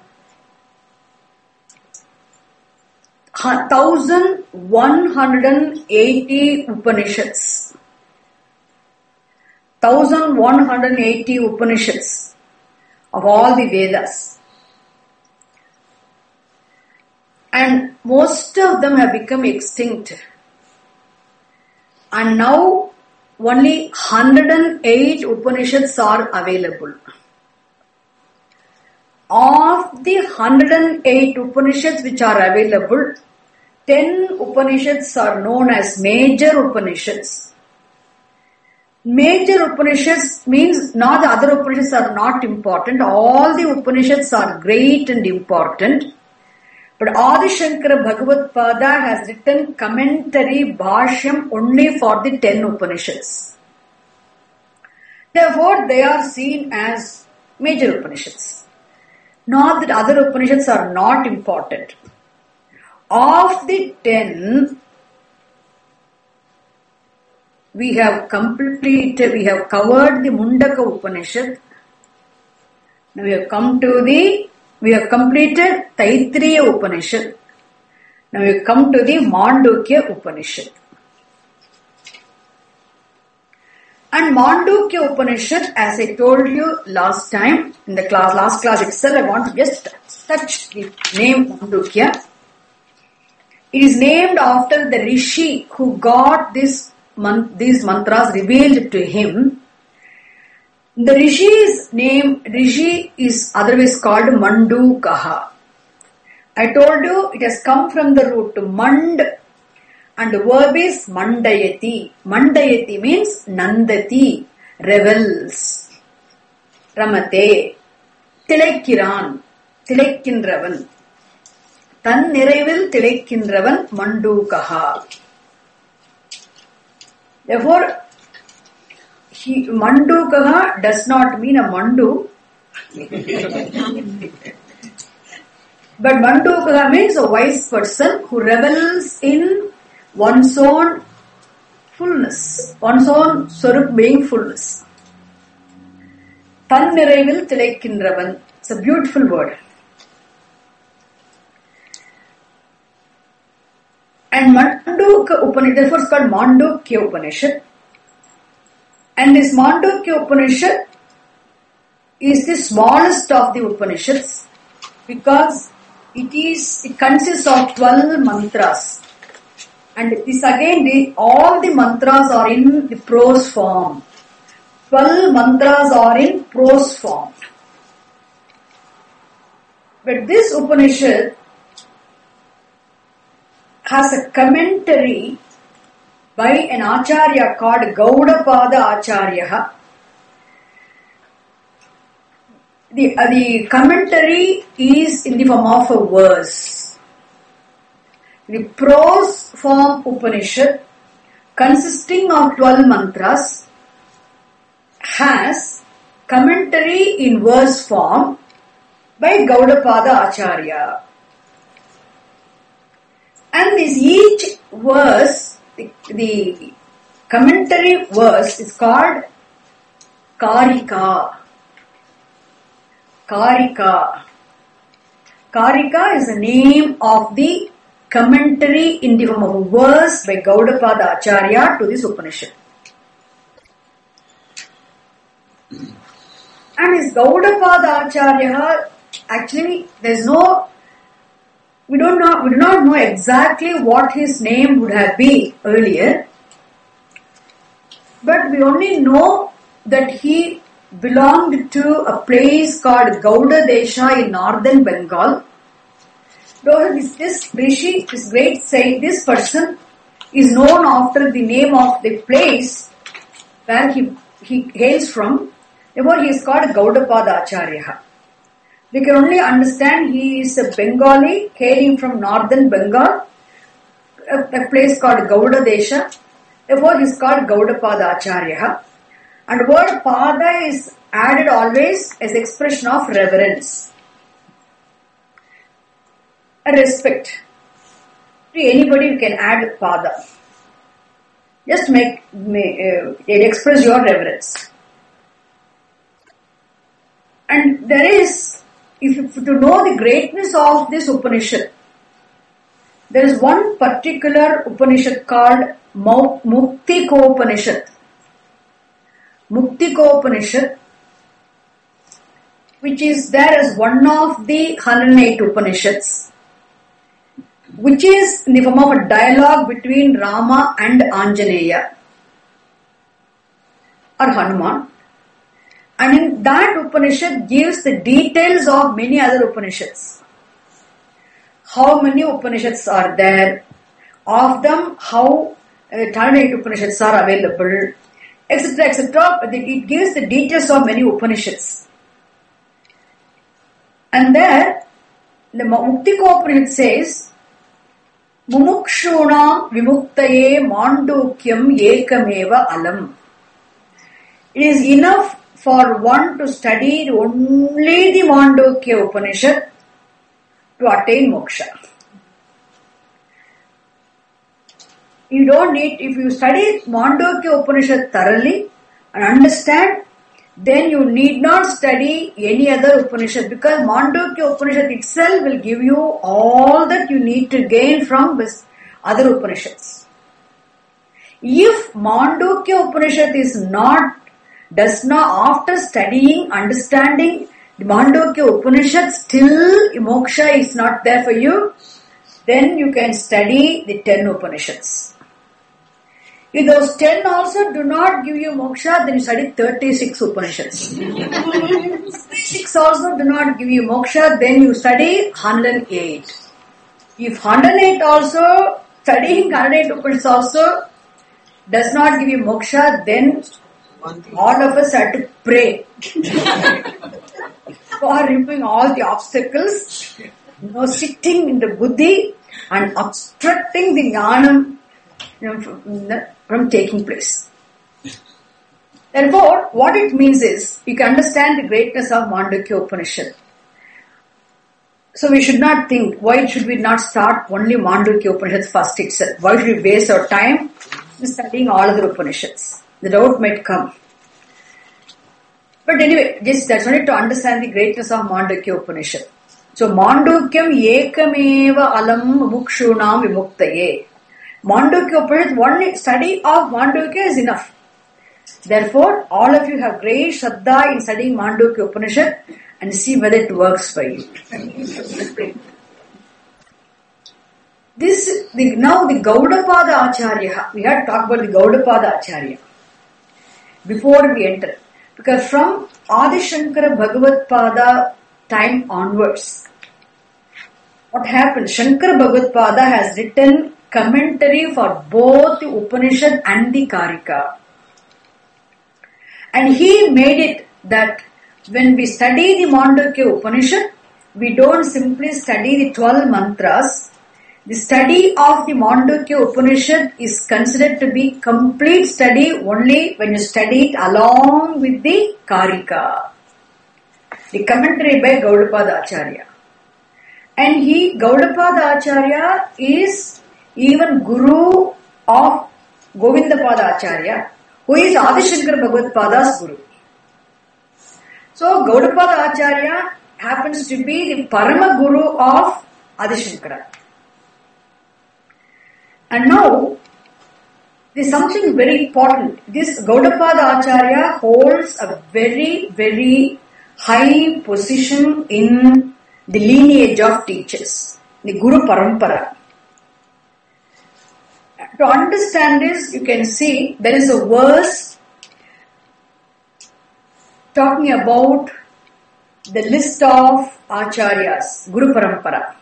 1180 Upanishads. 1180 Upanishads of all the Vedas. And most of them have become extinct. And now only 108 Upanishads are available. Of the 108 Upanishads which are available, 10 Upanishads are known as major Upanishads. Major Upanishads means not the other Upanishads are not important. All the Upanishads are great and important. But Adi Shankara Bhagavad Pada has written commentary Bhashyam only for the 10 Upanishads. Therefore, they are seen as major Upanishads. Not that other Upanishads are not important. Of the 10, we have covered the Mundaka Upanishad. Now we have completed Taittiriya Upanishad. Now we come to the Mandukya Upanishad. And Mandukya Upanishad, as I told you last time, in the last class itself, I want to just touch the name Mandukya. It is named after the Rishi who got these mantras revealed to him. The Rishi's name, Rishi is otherwise called Mandukaha. I told you it has come from the root Mand, and the verb is Mandayati. Mandayati means Nandati, revels. Ramate, Tilekkiran, Tilekkindravan. Tan Nirevil Tilekkindravan Mandukaha. Therefore, Mandukaha does not mean a Mandu. But Mandukaha means a wise person who revels in one's own fullness, one's own Swarup being fullness. Tan Nirevil Tilekkindravan. It's a beautiful word. And Mandukya Upanishad, therefore it's called Mandukya Upanishad. And this Mandukya Upanishad is the smallest of the Upanishads because it consists of 12 mantras. And this again, all the mantras are in the prose form. 12 mantras are in prose form. But this Upanishad has a commentary by an Acharya called Gaudapada Acharya. The commentary is in the form of a verse. The prose form Upanishad, consisting of 12 mantras, has commentary in verse form by Gaudapada Acharya. And this each verse, the commentary verse is called Karika. Karika. Karika is the name of the commentary in the form of a verse by Gaudapada Acharya to this Upanishad. And this Gaudapada Acharya, actually we do not know exactly what his name would have been earlier, but we only know that he belonged to a place called Gauda Desha in northern Bengal. This Rishi, this great saint, this person is known after the name of the place where he hails from. Therefore, he is called Gaudapada Acharya. We can only understand he is a Bengali hailing from northern Bengal, a place called Gauda Desha. Therefore, he is called Gaudapada Acharya. And the word Pada is added always as expression of reverence. A respect. To anybody you can add Pada. Just express your reverence. And there is, to know the greatness of this Upanishad, there is one particular Upanishad called Muktikopanishad. Muktikopanishad, which is there as one of the 108 Upanishads, which is in the form of a dialogue between Rama and Anjaneya or Hanuman. And in that Upanishad gives the details of many other Upanishads. How many Upanishads are there? Of them, how 108 Upanishads are available, etc., etc. It gives the details of many Upanishads. And there, the Muktikopanishad says, Mumukshunam vimuktaye mandukyam ekameva alam. It is enough for one to study only the Mandukya Upanishad to attain moksha. You don't need, if you study Mandukya Upanishad thoroughly and understand, then you need not study any other Upanishad, because Mandukya Upanishad itself will give you all that you need to gain from other Upanishads. If Mandukya Upanishad does not, after studying, understanding the Mandukya Upanishad, still moksha is not there for you, then you can study the 10 Upanishads. If those 10 also do not give you moksha, then you study 36 Upanishads. 36 also do not give you moksha, then you study 108. If 108 also, studying 108 Upanishads also does not give you moksha, then all of us have to pray for removing all the obstacles, sitting in the buddhi and obstructing the jnanam from taking place. Therefore, what it means is, you can understand the greatness of Mandukya Upanishad. So we should not think, why should we not start only Mandukya Upanishad first itself? Why should we waste our time in studying all other Upanishads? The doubt might come. But anyway, that's only to understand the greatness of Mandukya Upanishad. So, Mandukyam ekameva alam mukshunam vimuktaye. Mandukya Upanishad, one study of Mandukya is enough. Therefore, all of you have great Shraddha in studying Mandukya Upanishad and see whether it works for you. Now the Gaudapada Acharya, we had talked about the Gaudapada Acharya before we enter. Because from Adi Shankara Bhagavad Pada time onwards, what happened? Shankara Bhagavad Pada has written commentary for both the Upanishad and the Karika. And he made it that when we study the Mandukya Upanishad, we don't simply study the 12 mantras. The study of the Mandukya Upanishad is considered to be complete study only when you study it along with the Karika. The commentary by Gaudapada Acharya. And Gaudapada Acharya is even Guru of Govindapada Acharya, who is Adi Shankara Bhagavad Pada's Guru. So Gaudapada Acharya happens to be the Parama Guru of Adi Shankara. And now, there is something very important. This Gaudapada Acharya holds a very, very high position in the lineage of teachers, the Guru Parampara. To understand this, you can see there is a verse talking about the list of Acharyas, Guru Parampara.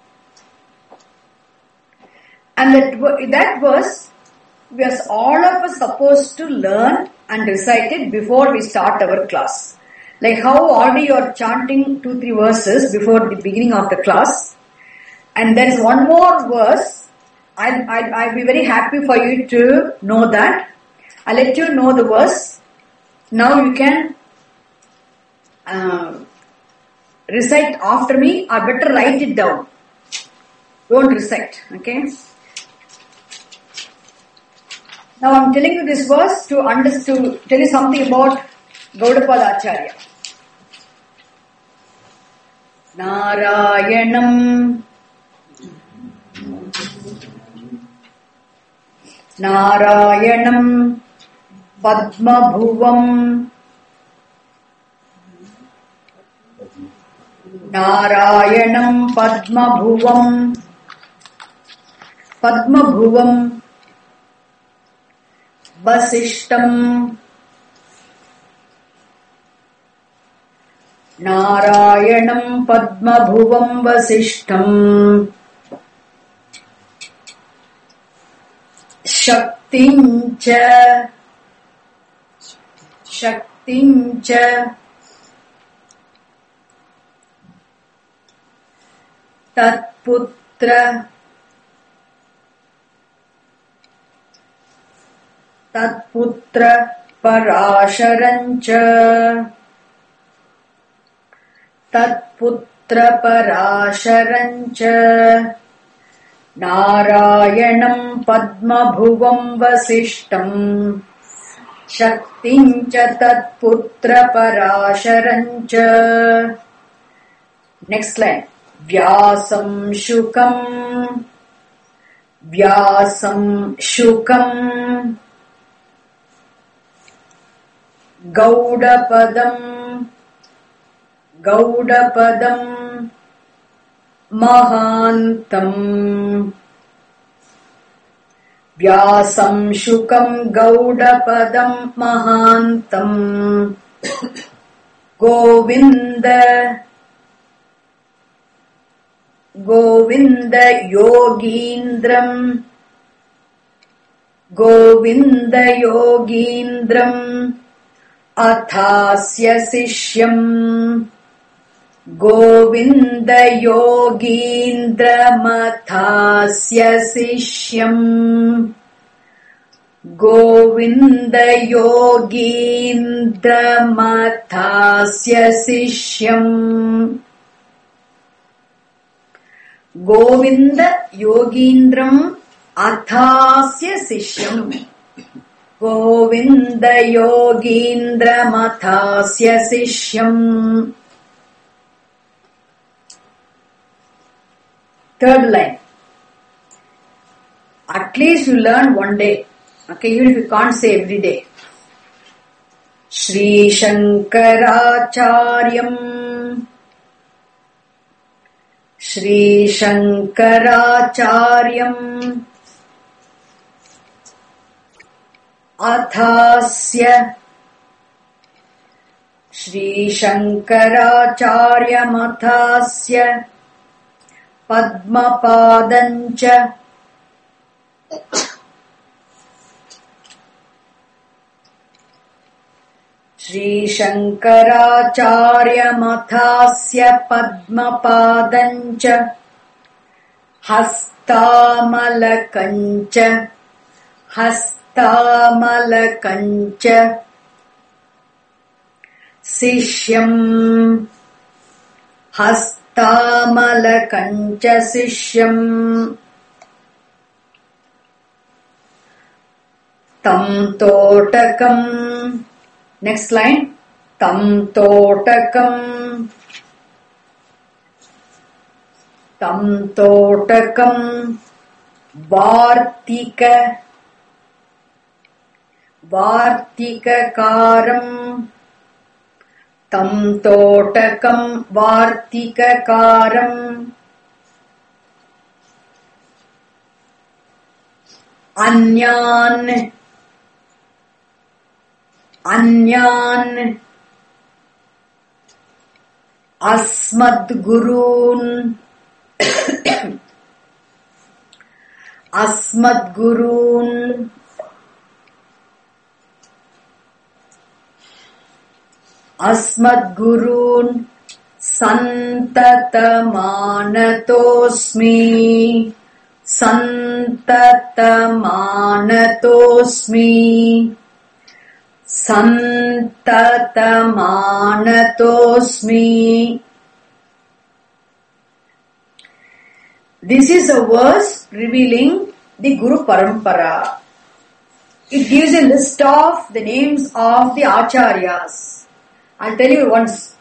And that verse, we are all of us supposed to learn and recite it before we start our class. Like how already you are chanting 2-3 verses before the beginning of the class. And there is one more verse. I'll be very happy for you to know that. I'll let you know the verse. Now you can recite after me, or better write it down. Don't recite, okay? Now I'm telling you this verse to tell you something about Gaudapada Acharya. Narayanam Padmabhuvam Narayanam Padmabhuvam Vasishtam Narayanam Padmabhuvam Vasishtam Shaktincha Tatputra Parasharancha Narayanam Padmabhuvam Vasishtam Shaktincha Tatputra Parasharancha. Next line. Vyasam Shukam Gaudapadam Mahantam Vyasam Shukam Gaudapadam Mahantam Govinda Yogindram Athasya Sishyam Govinda Yogindram Athasya Sishyam Govinda Yogindram Athasya Sishyam Govinda Yogindram Athasya Sishyam Govinda Yogindram Athasya Sishyam. Third line. At least you learn one day. Okay, even if you can't say every day. Shri Shankaracharyam Shri Shankaracharyam Athasya Shri Shankaracharyam Athasya Padmapadancha Shri Shankaracharyam Athasya Padmapadancha Hastamalakancha Hastamalakancha Sishyam Hastamalakancha Sishyam Tam Totakam. Next line. Tam Totakam. Tam Totakam Vartika Vartikakaram. Tam Totakam Vartikakaram Anyan Anyan Asmadgurun Asmadgurun Asmadgurun Santatamanatosmi Santatamanatosmi Santatamanatosmi. This is a verse revealing the Guru Parampara. It gives a list of the names of the Acharyas. I'll tell you once.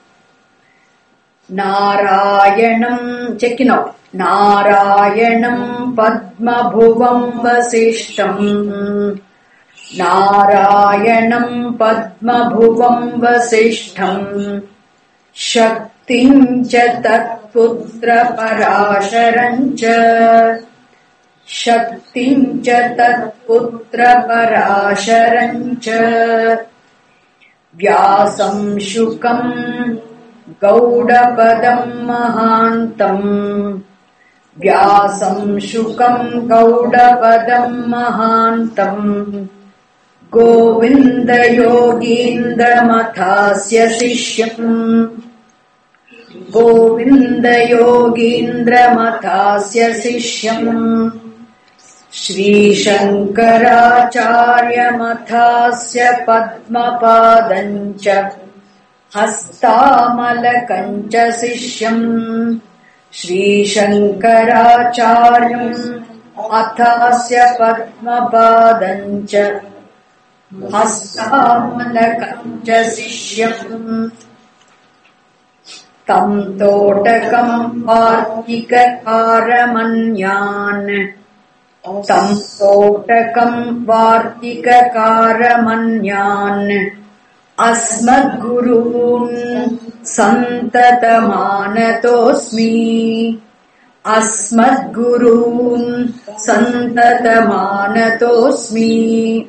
Narayanam, check it out. Narayanam Padmabhuvam Vasishtam. Narayanam Padmabhuvam Vasishtam. Shaktincha Tatputra Parasharancha. Shaktincha Tatputra Parasharancha. Vyasam Shukam Gaudapadam Mahantam. Vyasam Shukam Gaudapadam Mahantam. Govinda Yogindra Mathasya Sishyam. Govinda Yogindra Mathasya Sishyam. Shri Shankaracharya Mathasya Padmapadancha Hastamalakancha Sishyam. Shri Shankaracharyam Athasya Padmapadancha Hastamalakancha Sishyam. Tam Totakam Vartikakaramanyan. Tam Totakam Vartikakaramanyan. Asmadgurun Santatamanatosmi. Asmadgurun Santatamanatosmi.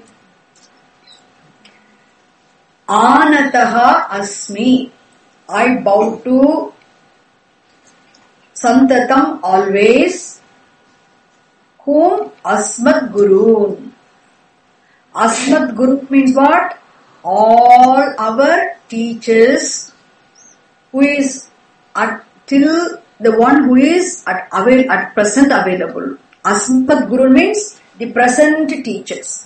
Anataha Asmi. I bow to Santatam always. Whom? Asmadgurun. Asmadguru means what? All our teachers, who is till the one who is at present available. Asmadguru means the present teachers.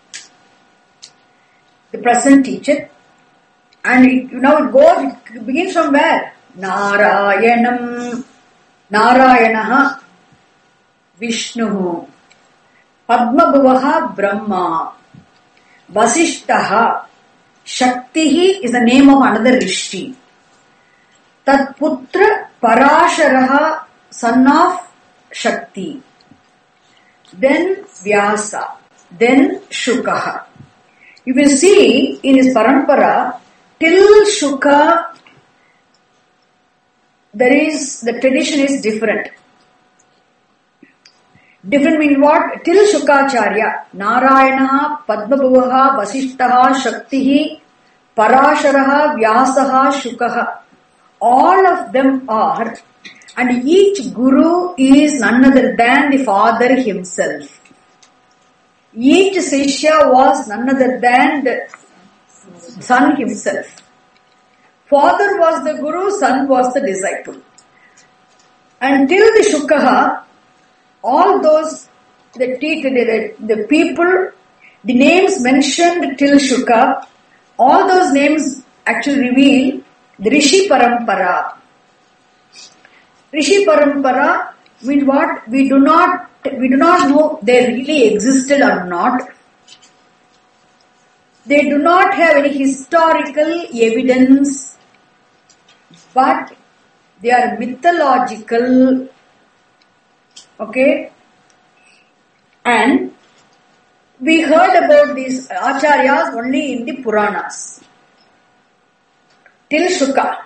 The present teacher. And it begins from where? Narayanam. Narayanaha Vishnu. Padmabhuvaha Brahma. Vasishtaha. Shaktihi is the name of another Rishi. Tatputra Parasharaha, son of Shakti. then Vyasa, then Shukaha. You will see in his parampara, till Shuka, the tradition is different. Different means what? Till Shukacharya, Narayanaha, Padmabhuvaha, Vasishtaha, Shaktihi, Parasharaha, Vyasaha, Shukaha. All of them are, and each guru is none other than the father himself. Each Sishya was none other than the son himself. Father was the guru, son was the disciple. Until the Shukaha, all those the people, the names mentioned till Shuka, all those names actually reveal the Rishi Parampara. Rishi Parampara means what? We do not know they really existed or not. They do not have any historical evidence, but they are mythological. Okay? And we heard about these acharyas only in the Puranas. Till Shuka.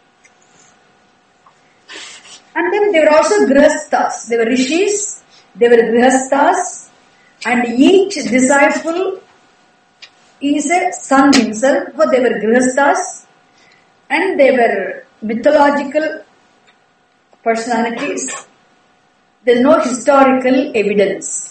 And then they were also Grihasthas. They were Rishis, they were Grihasthas, and each disciple is a son himself, but they were Grihasthas, and they were mythological personalities. There is no historical evidence.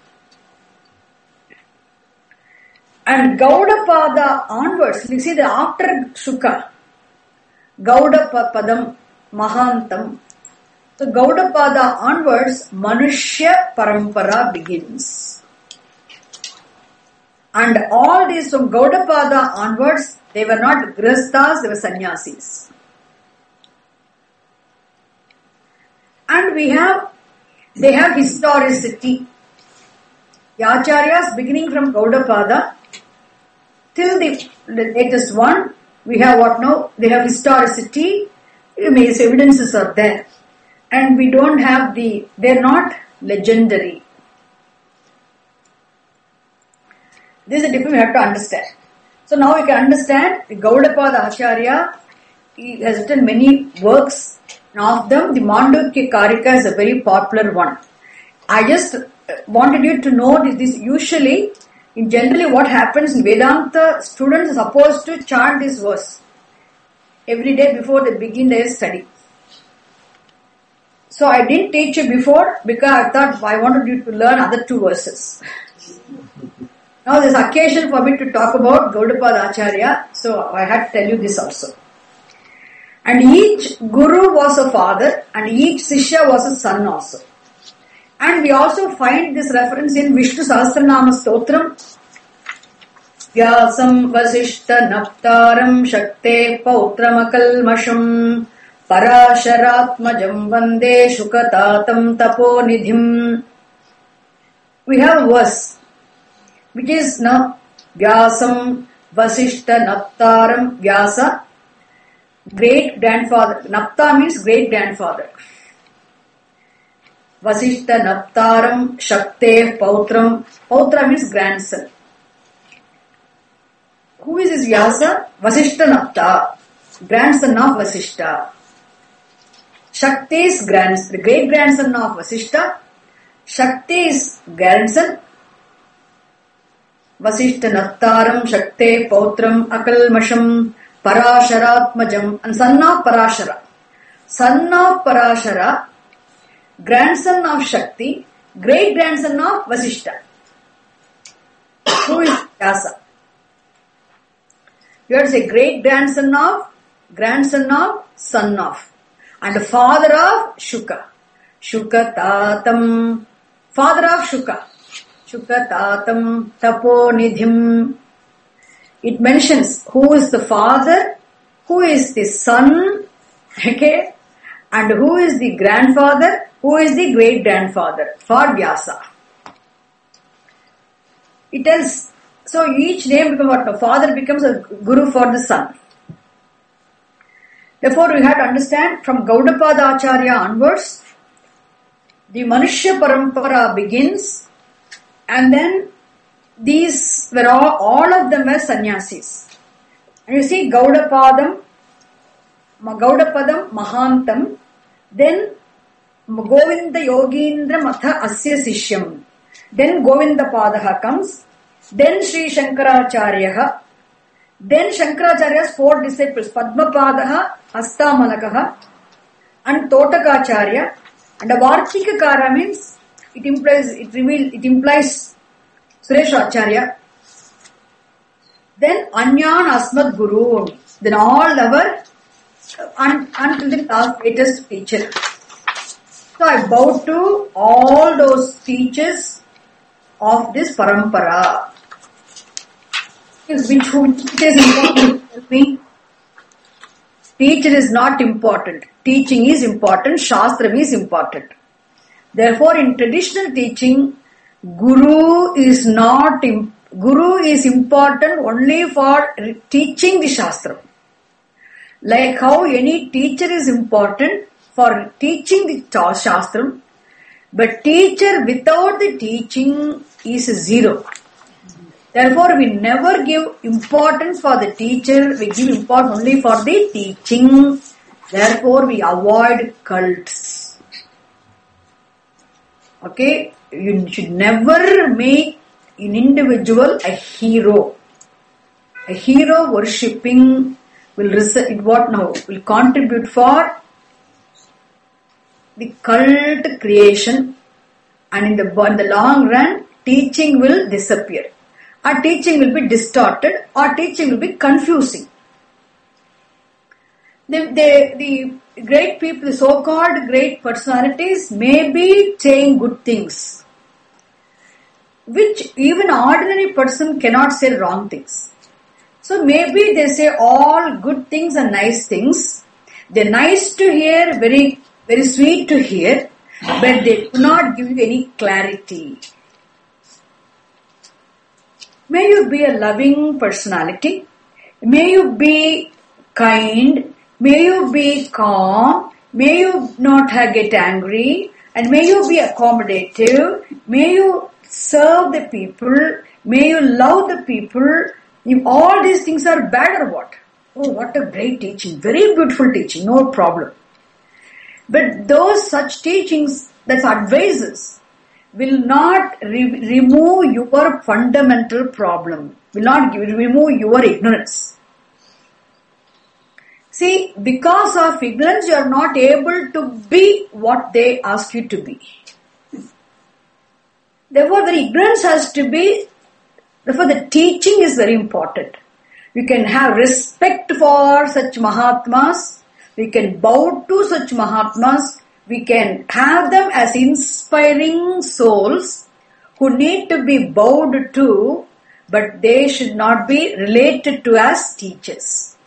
And Gaudapada onwards, you see that after Shuka, Gaudapadam, Mahantam, so Gaudapada onwards, Manushya Parampara begins. And all these from Gaudapada onwards, they were not Grihasthas, they were Sannyasis. And they have historicity. The Acharyas beginning from Gaudapada till the latest one, we have what now? They have historicity, evidences are there. And we don't have they're not legendary. This is a difference we have to understand. So now we can understand the Gaudapada Acharya, he has written many works. Of them, the Mandukya Karika is a very popular one. I just wanted you to know this. Usually, in generally what happens in Vedanta, students are supposed to chant this verse every day before they begin their study. So I didn't teach you before because I thought I wanted you to learn other two verses. Now there's occasion for me to talk about Gaudapada Acharya, so I had to tell you this also. And each guru was a father and each Sishya was a son also. And we also find this reference in Vishnu Sahasranama Stotram. Vyasam Vasishta Naptaram Shakte Pautram Akalmasham Parasharatmajam Vande Shukatatam Tapo Nidhim. We have a verse which is Vyasam Vasishta Naptaram Vyasa, great grandfather. Napta means great grandfather. Vasishta Naptaram Shakte Pautram. Pautra means grandson. Who is this Vyasa? Vasishta Napta, grandson of Vasishta. Shakti is grandson, great grandson of Vasishta. Shakti is grandson. Vasishta Naptaram Shakte Pautram Akalmasham Parasharatmajam, and son of Parashara. Son of Parashara, grandson of Shakti, great grandson of Vasishta. Who is Vyasa? You have to say great grandson of, son of, and father of Shuka. Shuka Tatam, father of Shuka. Shuka Tatam Tapo Nidhim. It mentions who is the father, who is the son, okay, and who is the grandfather, who is the great grandfather for Vyasa. It tells, so each name becomes what? The father becomes a guru for the son. Therefore, we have to understand from Gaudapada Acharya onwards, the Manushya Parampara begins, and then these were all of them were sannyasis. And you see Gaudapadam, Mahantam, then Govinda Yogindra Matha Asya Sishyam. Then Govinda Padaha comes, then Sri Shankaracharyaha, then Shankaracharya's 4 disciples, Padmapadaha, Hastamalakaha, and Totakacharya, and a Vartikakara means it implies Sureshacharya. Then Anyan Asmad Guru, then all our until the last latest teacher. So I bow to all those teachers of this parampara. Which is important? Tell me. Teacher is not important. Teaching is important. Shastram is important. Therefore, in traditional teaching, Guru is important only for teaching the Shastra. Like how any teacher is important for teaching the Shastram, but teacher without the teaching is zero. Therefore, we never give importance for the teacher, we give importance only for the teaching. Therefore, we avoid cults. Okay? You should never make an individual a hero. A hero worshipping will contribute for the cult creation, and in the long run, teaching will disappear. Our teaching will be distorted, or teaching will be confusing. The great people, the so-called great personalities may be saying good things, which even ordinary person cannot say wrong things. So maybe they say all good things and nice things. They're nice to hear, very, very sweet to hear, but they do not give you any clarity. May you be a loving personality. May you be kind. May you be calm. May you not get angry. And may you be accommodative. May you serve the people. May you love the people. If all these things are bad or what? Oh, what a great teaching. Very beautiful teaching. No problem. But those such teachings, that's advices, will not remove your fundamental problem. Will not remove your ignorance. See, because of ignorance, you are not able to be what they ask you to be. Therefore, the ignorance has to be, therefore the teaching is very important. We can have respect for such Mahatmas. We can bow to such Mahatmas. We can have them as inspiring souls who need to be bowed to, but they should not be related to as teachers.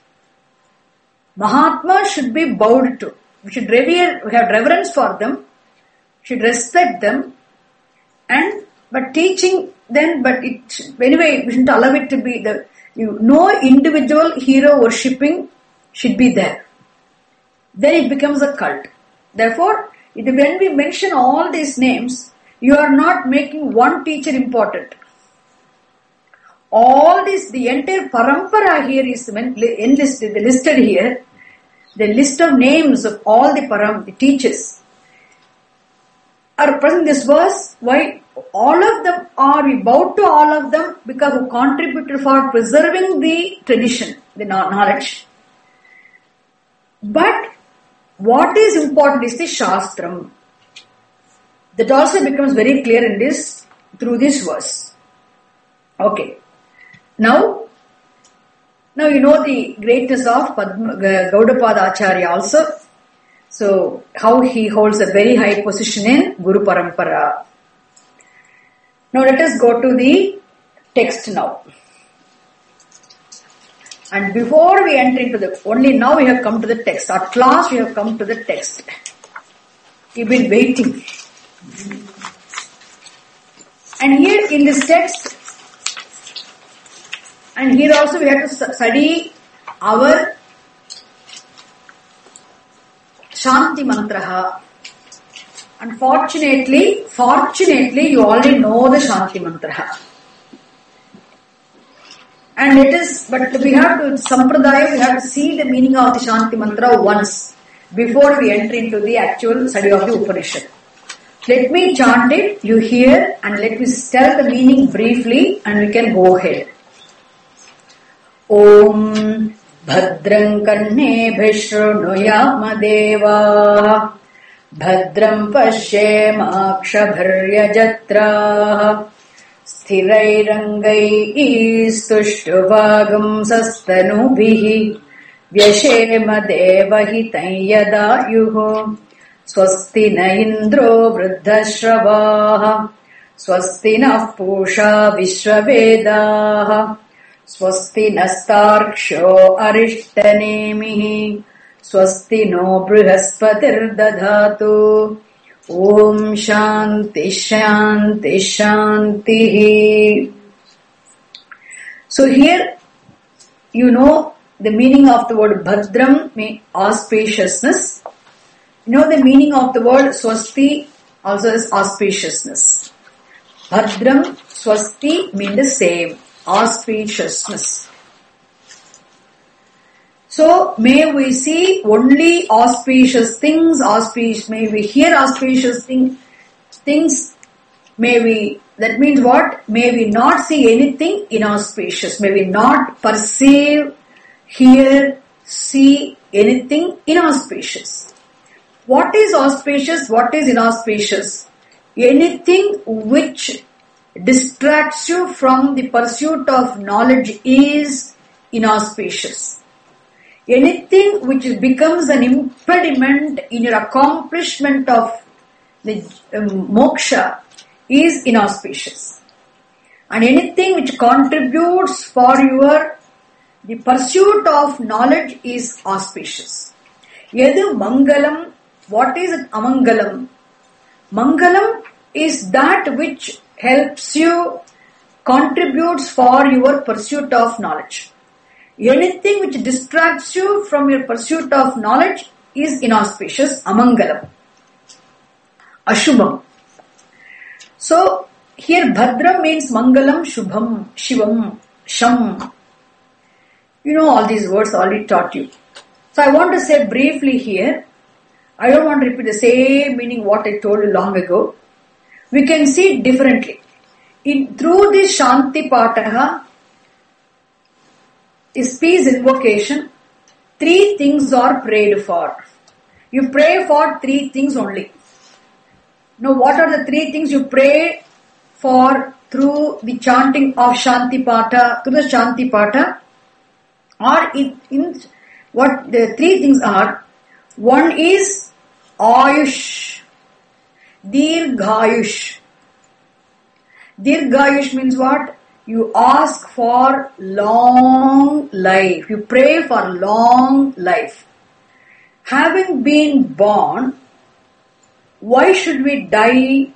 Mahatmas should be bowed to. We should revere, we have reverence for them, should respect them, but teaching then, anyway, we shouldn't allow it to be no individual hero worshipping should be there. Then it becomes a cult. Therefore, when we mention all these names, you are not making one teacher important. All this, the entire parampara here is listed here. The list of names of all the teachers are present in this verse. Why? All of them we bow to all of them because who contributed for preserving the tradition, the knowledge. But what is important is the Shastram. That also becomes very clear through this verse. Okay. Now you know the greatness of Gaudapada Acharya also. So, how he holds a very high position in Guru Parampara. Now let us go to the text now. And before we enter into only now we have come to the text. At last we have come to the text. We've been waiting. And here in this text, and here also we have to study our Shanti Mantraha. Unfortunately, fortunately, you already know the Shanti Mantra. And but we have to, Sampradaya, we have to see the meaning of the Shanti Mantra once before we enter into the actual study of the Upanishad. Let me chant it, you hear, and let me tell the meaning briefly and we can go ahead. Om Bhadram Karnebhi Shrunuyama Deva Bhadram Pashyemakshabharya Jatra Sthirairangai Stushtvagam Sastanubhihi Vyashema Devahitai Yadayuho Swasti na Indro Vruddhashravaha Swasti na Pusha Vishwavedaha Swasti nastarksho arishtanemihi Swasti no brihaspatirdadhatu Om Shanti Shanti Shanti. So here you know the meaning of the word Bhadram means auspiciousness. You know the meaning of the word Swasti also is auspiciousness. Bhadram, Swasti mean the same. Auspiciousness. So, may we see only auspicious things, may we hear auspicious things, that means what? May we not see anything inauspicious, may we not perceive, hear, see anything inauspicious. What is auspicious? What is inauspicious? Anything which distracts you from the pursuit of knowledge is inauspicious. Anything which becomes an impediment in your accomplishment of the moksha is inauspicious. And anything which contributes for the pursuit of knowledge is auspicious. Yadu mangalam, what is it amangalam? Mangalam is that which helps you, contributes for your pursuit of knowledge. Anything which distracts you from your pursuit of knowledge is inauspicious, amangalam, ashubham. So, here Bhadram means mangalam, shubham, shivam, sham. You know all these words already taught you. So, I want to say briefly here, I don't want to repeat the same meaning what I told you long ago. We can see it differently. Through this Shanti Pataha, is peace invocation, 3 things are prayed for. You pray for 3 things only. Now what are the 3 things you pray for through the chanting of Shanti Pata, through the Shanti Pata? Or what the 3 things are? One is Ayush, Dirghayush. Dirghayush means what? You ask for long life. You pray for long life. Having been born, why should we die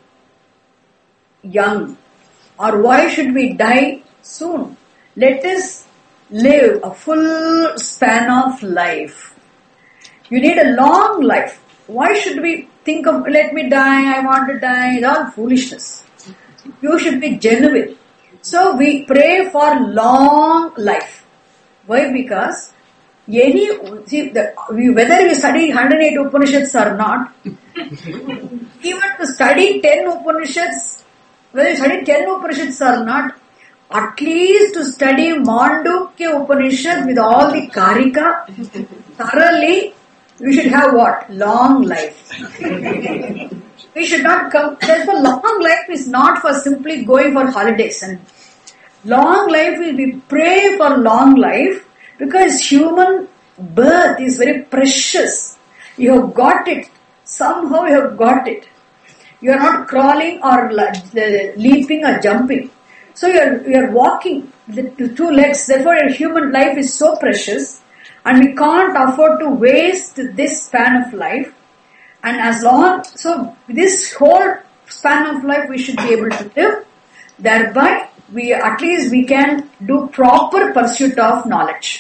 young? Or why should we die soon? Let us live a full span of life. You need a long life. Why should we think of, let me die, I want to die? It's all foolishness. You should be genuine. So we pray for long life. Why? Because whether you study 108 Upanishads or not, even to study 10 Upanishads, whether you study 10 Upanishads or not, at least to study Mandukya Upanishad with all the Karika thoroughly, we should have what? Long life. We should not come, therefore long life is not for simply going for holidays. And long life will be pray for long life because human birth is very precious. You have got it. Somehow you have got it. You are not crawling or leaping or jumping. So you are walking with 2 legs. Therefore your human life is so precious and we can't afford to waste this span of life. And so this whole span of life we should be able to live. Thereby at least we can do proper pursuit of knowledge.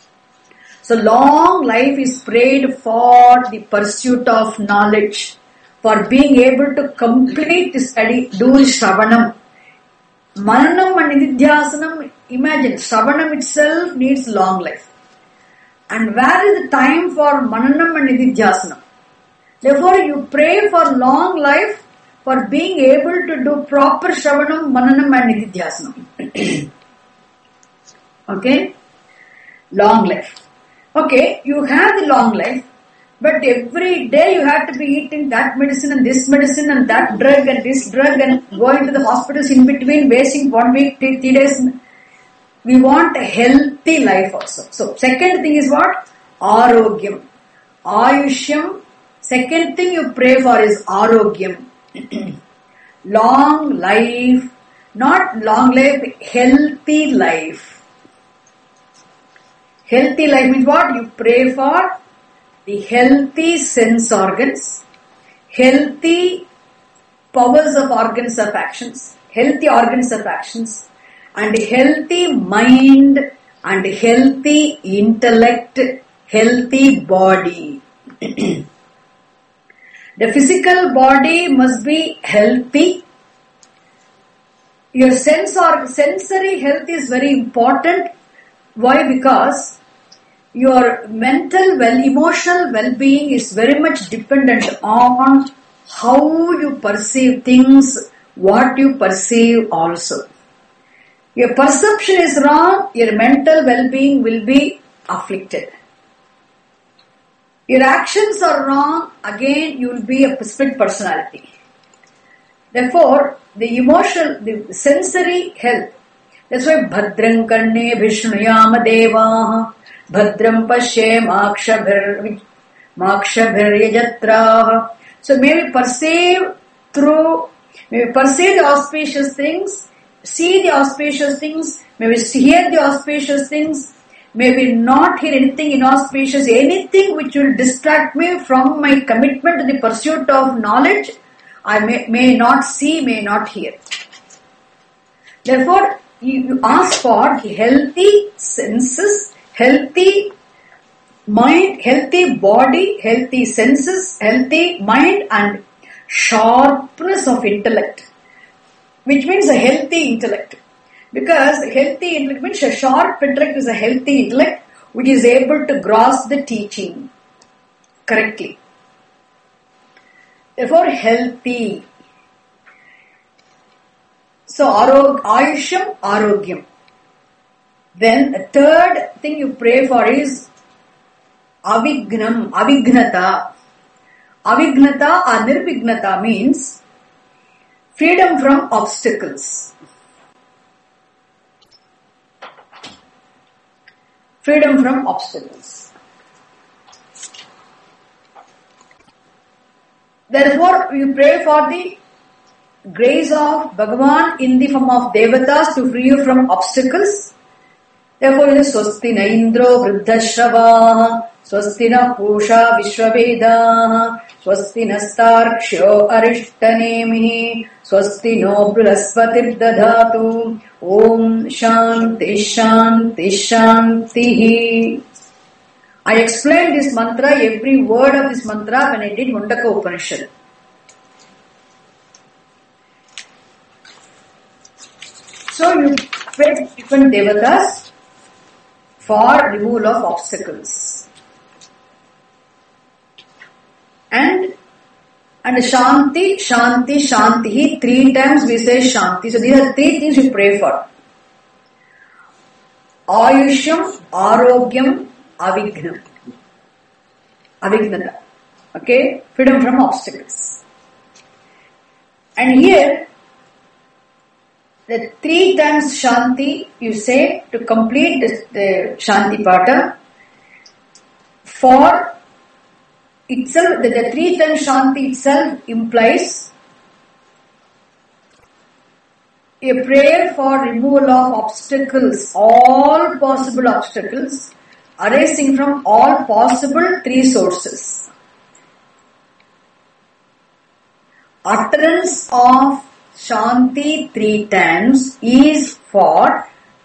So long life is prayed for the pursuit of knowledge. for being able to complete the study, do Shravanam. Mananam and Nididhyasanam, imagine, Shravanam itself needs long life. And where is the time for Mananam and Nididhyasanam? Therefore, you pray for long life for being able to do proper Shravanam, Mananam and Nididhyasanam. Okay? Long life. Okay, you have the long life, but every day you have to be eating that medicine and this medicine and that drug and this drug and going to the hospitals in between, wasting 1 week, 3 days. We want a healthy life also. So, second thing is what? Arogyam. Ayushyam. Second thing you pray for is Arogyam. Long life. Not long life, healthy life. Healthy life means what? You pray for the healthy sense organs, healthy powers of organs of actions, healthy organs of actions, and healthy mind and healthy intellect, healthy body. The physical body must be healthy. Your sensory health is very important. Why? Because your emotional well-being is very much dependent on how you perceive things, what you perceive also. Your perception is wrong, your mental well-being will be afflicted. Your actions are wrong, again you will be a split personality. Therefore, the sensory health, that's why Bhadram Karne Vishnuyama Devaha Bhadram Pashe Makshabhiryajatraha. So may we perceive the auspicious things, see the auspicious things, may we hear the auspicious things, may we not hear anything inauspicious, anything which will distract me from my commitment to the pursuit of knowledge, I may not see, may not hear. Therefore, you ask for healthy senses, healthy mind, healthy body, healthy senses, healthy mind and sharpness of intellect, which means a healthy intellect. Because healthy intellect means a sharp intellect is a healthy intellect which is able to grasp the teaching correctly. Therefore, healthy. So, Ayusham, Arogyam. Then, the third thing you pray for is Avignam, Avignata. Avignata or Nirvignata means freedom from obstacles. Freedom from obstacles. Therefore, you pray for the grace of Bhagavan in the form of Devatas to free you from obstacles. Therefore, it is Swasti na Indro Vriddhashravaha, Swasti na Pusha Vishwavedaha, Swasti na Starksho Arishtanemihi, Swasti no Brihaspati Dadhatu, Om Shanti Shanti Shantihi. I explained this mantra, every word of this mantra when I did Mundaka Upanishad. So you pray different devatas for removal of obstacles. And Shanti, Shanti, Shanti. 3 times we say Shanti. So these are 3 things you pray for. Ayusham, Arogyam, Avignam. Avignata. Okay? Freedom from obstacles. And here, the 3 times Shanti you say to complete the Shanti Pata. For itself, the 3 times Shanti itself implies a prayer for removal of obstacles, all possible obstacles arising from all possible 3 sources. Utterance of Shanti 3 times is for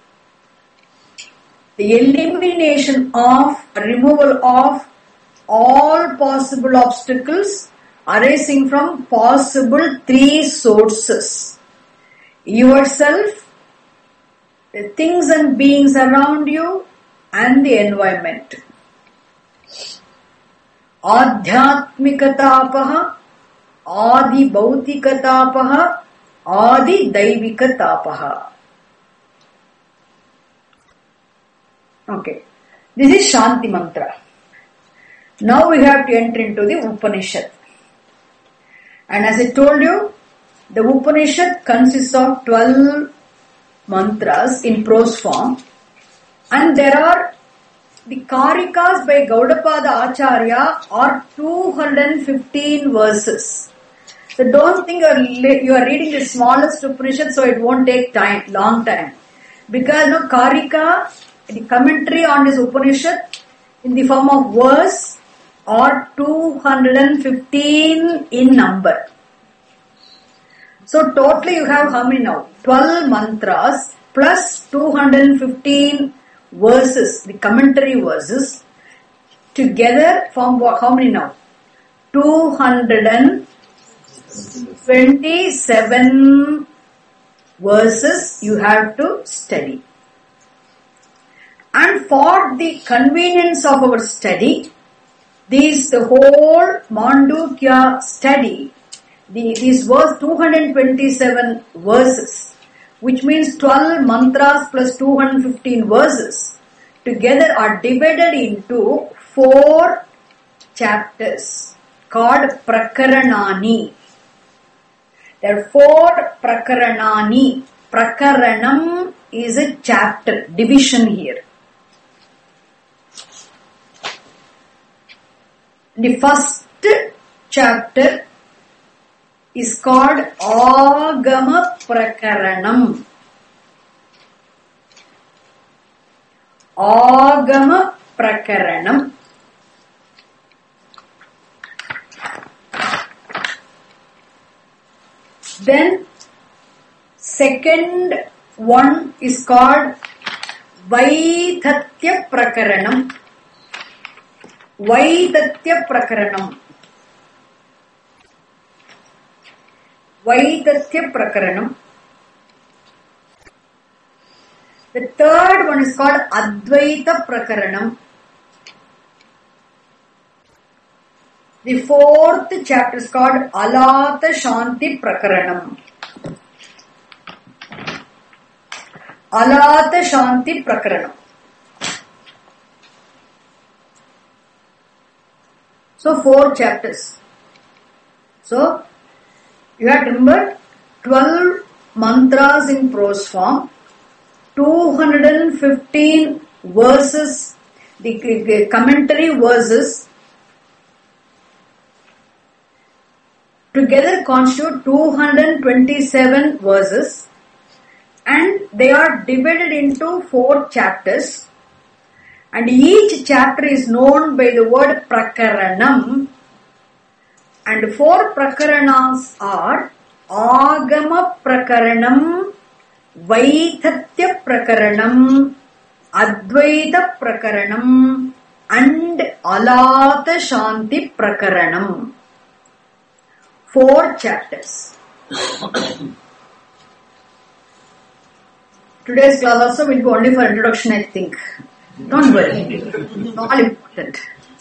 the elimination of, removal of all possible obstacles arising from possible three sources: yourself, the things and beings around you, and the environment. Adhyatmikatapaha, Adi Bhautikatapaha, Adi Daivikatapaha. Okay. This is Shanti Mantra. Now we have to enter into the Upanishad. And as I told you, the Upanishad consists of 12 mantras in prose form. And there are the Karikas by Gaudapada Acharya are 215 verses. So don't think you are reading the smallest Upanishad, so it won't take long time. Because no Karika, the commentary on this Upanishad in the form of verse are 215 in number. So totally you have how many now? 12 mantras plus 215 verses, the commentary verses, together form how many now? 227 verses you have to study. And for the convenience of our study, the whole Mandukya study, these verse 227 verses, which means 12 mantras plus 215 verses, together are divided into 4 chapters called Prakaranani. There are 4 Prakaranani. Prakaranam is a chapter, division here. The first chapter is called Agama Prakaranam. Agama Prakaranam. Then second one is called Vaitatya Prakaranam. Vaitatya Prakaranam. Vaitatya Prakaranam. The third one is called Advaita Prakaranam. The fourth chapter is called Alata Shanti Prakaranam. Alata Shanti Prakaranam. So 4 chapters. So you have to remember 12 mantras in prose form, 215 verses, the commentary verses, together constitute 227 verses, and they are divided into 4 chapters, and each chapter is known by the word Prakaranam, and 4 Prakaranas are Agama Prakaranam, Vaitatya Prakaranam, Advaita Prakaranam, and Alata Shanti Prakaranam. 4 chapters. Today's class also will be only for introduction, I think. Don't worry. It's all important.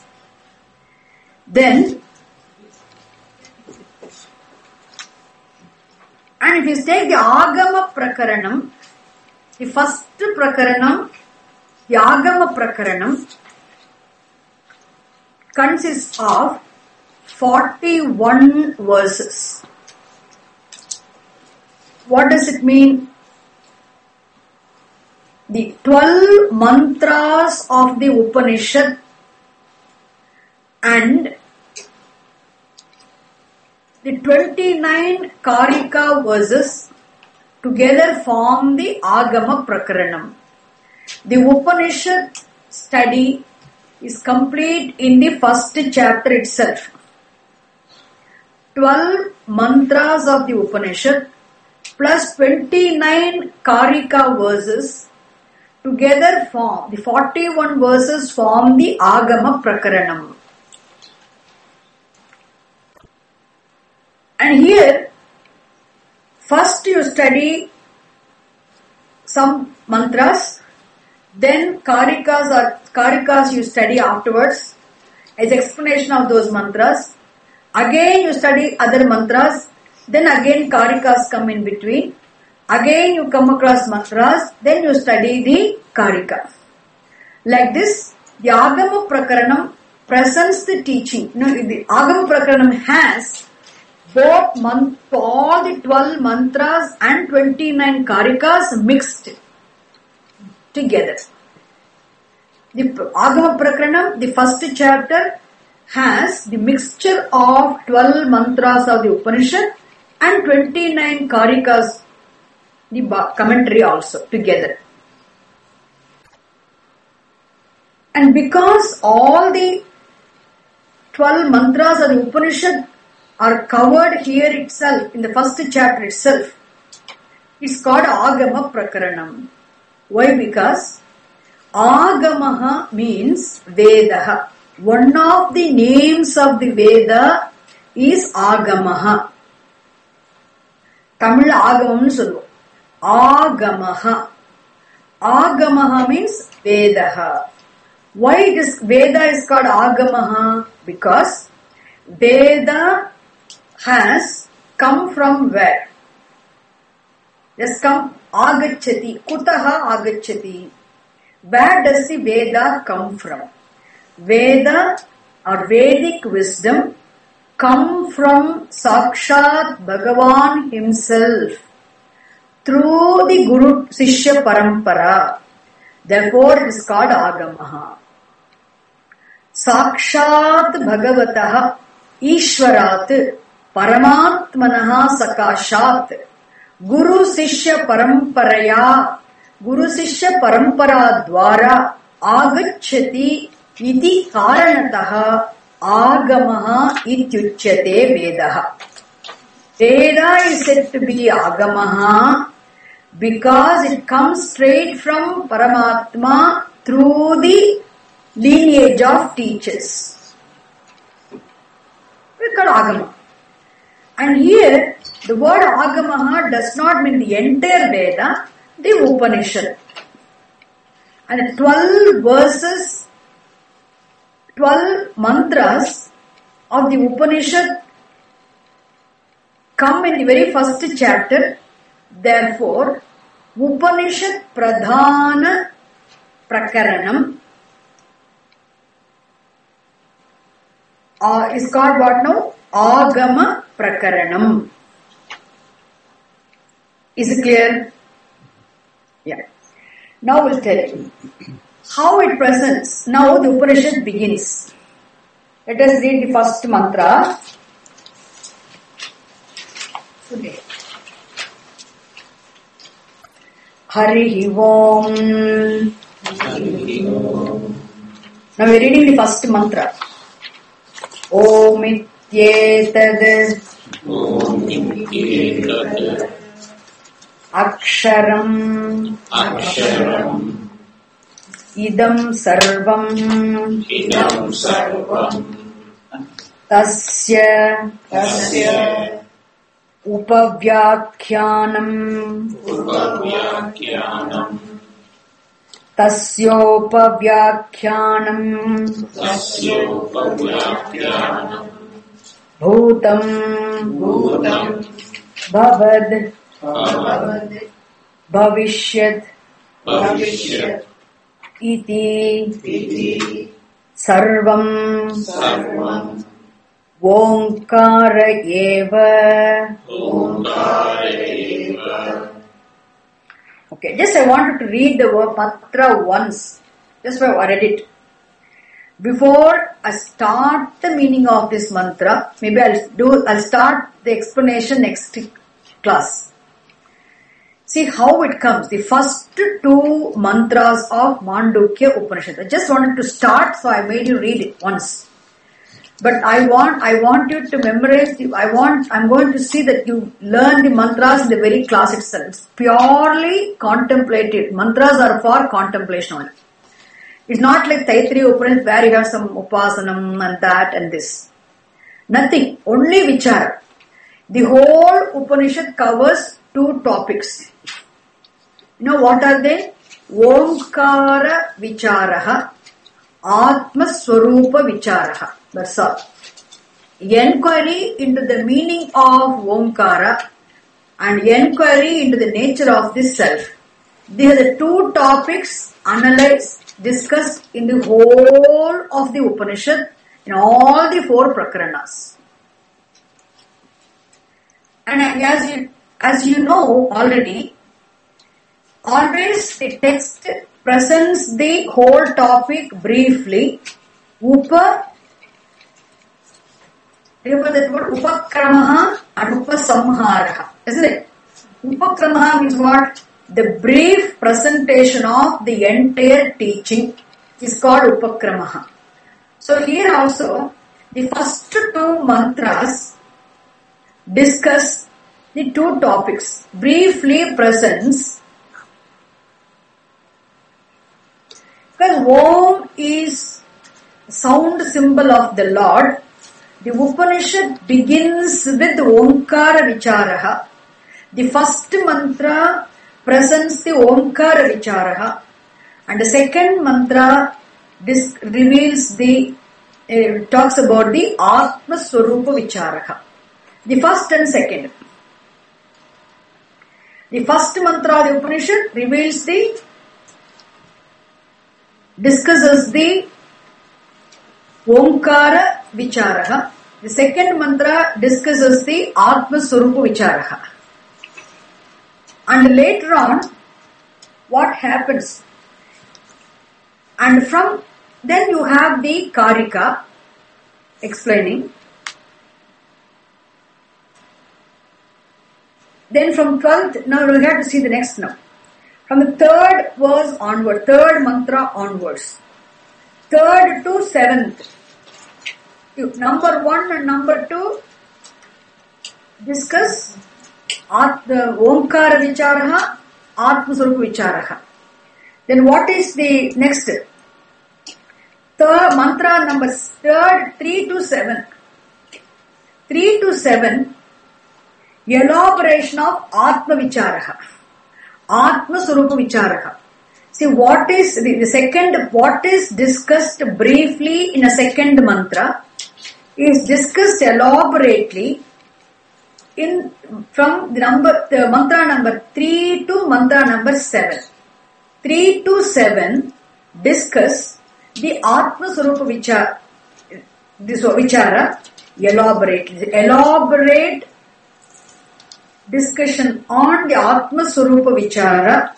Then, and if you take the Agama Prakaranam, the first Prakaranam, the Agama Prakaranam, consists of 41 verses. What does it mean? The 12 mantras of the Upanishad and the 29 Karika verses together form the Agama Prakaranam. The Upanishad study is complete in the first chapter itself. 12 mantras of the Upanishad plus 29 Karika verses together form, the 41 verses form the Agama Prakaranam. And here, first you study some mantras, then karikas you study afterwards as explanation of those mantras. Again you study other mantras, then again karikas come in between. Again you come across mantras, then you study the karika. Like this, the Agama Prakaranam presents the teaching. The Agama Prakaranam has both all the 12 mantras and 29 karikas mixed together. The Agama Prakaranam, the first chapter, has the mixture of 12 mantras of the Upanishad and 29 karikas, the commentary also together. And because all the 12 mantras of the Upanishad are covered here itself, in the first chapter itself, it's called Agama Prakaranam. Why? Because Agamaha means Vedaha. One of the names of the Veda is Agamaha. Tamil Agamam solluvom. Agamaha. Agamaha means Vedaha. Why this Veda is called Agamaha? Because Veda has come from where? Just come Agachati. Kutaha Agachati. Where does the Veda come from? Veda or Vedic wisdom come from Sakshat Bhagavan himself through the Guru Sishya Parampara. Therefore it is called Agamaha. Sakshat Bhagavataha Ishvarat Paramatmanaha Sakashat Guru Sishya Paramparaya Guru Sishya Parampara Dwara Agachati Iti Karanataha Agamaha Ityuchyate Vedaha. Veda is said to be Agamaha because it comes straight from Paramatma through the lineage of teachers. We call Agama. And here, the word Agamaha does not mean the entire Veda, the Upanishad. And the 12 verses, 12 mantras of the Upanishad come in the very first chapter. Therefore, Upanishad Pradhana Prakaranam is called what now? Agama Prakaranam. Is it clear? Yeah. Now we'll tell you how it presents. Now the Upanishad begins. Let us read the first mantra. Okay. Harihi Om. Now we're reading the first mantra. Om Ityetad Aksharam Idam Sarvam Tasya Upavyakyanam Tasyopavyakhyanam Bhutam Bhavad Bhavishyat Iti Sarvam Omkara Eva. Okay, just I wanted to read the word mantra once. Just I read it. Before I start the meaning of this mantra, maybe I'll start the explanation next class. See how it comes. The first two mantras of Mandukya Upanishad. I just wanted to start, so I made you read it once. But I want you to memorize. I'm going to see that you learn the mantras in the very class itself. It's purely contemplative. Mantras are for contemplation only. It's not like Taittiriya Upanishad where you have some upasanam and that and this. Nothing. Only vichara. The whole Upanishad covers 2 topics. You know what are they? Omkara Vicharaha, Atma Swarupa Vicharaha. That's all. Enquiry into the meaning of Omkara and enquiry into the nature of this self. These are the 2 topics analyzed, discussed in the whole of the Upanishad, in all the 4 Prakaranas. And as you know already, always the text presents the whole topic briefly. Remember that word Upakramaha and Upasamharaha, isn't it? Upakramaha means what? The brief presentation of the entire teaching is called Upakramaha. So here also, the first 2 mantras discuss the 2 topics. Briefly presents, because Om is sound symbol of the Lord. The Upanishad begins with Omkara Vicharaha. The first mantra presents the Omkara Vicharaha, and the second mantra reveals talks about the Atma Swarupa Vicharaha. The first and second. The first mantra of the Upanishad reveals discusses the Omkara Vicharaha. The second mantra discusses the Atma Swarupa Vicharaha. And later on, what happens? And then you have the Karika explaining. Then from 12th, now we have to see the next now. From the 3rd verse onward, 3rd mantra onwards. 3rd to 7th. Number 1 and number 2 discuss the Omkara Vicharaha, Atma Swarupa Vicharaha. Then what is the next? Third mantra number 3 to 7. 3 to 7, elaboration of Atma Vicharaha, Atma Swarupa Vicharaha. See what is the second, what is discussed briefly in a second mantra is discussed elaborately from the mantra number 3 to mantra number 7. 3 to 7 discuss the Atma Swarupa Vichara, elaborate discussion on the Atma Swarupa Vichara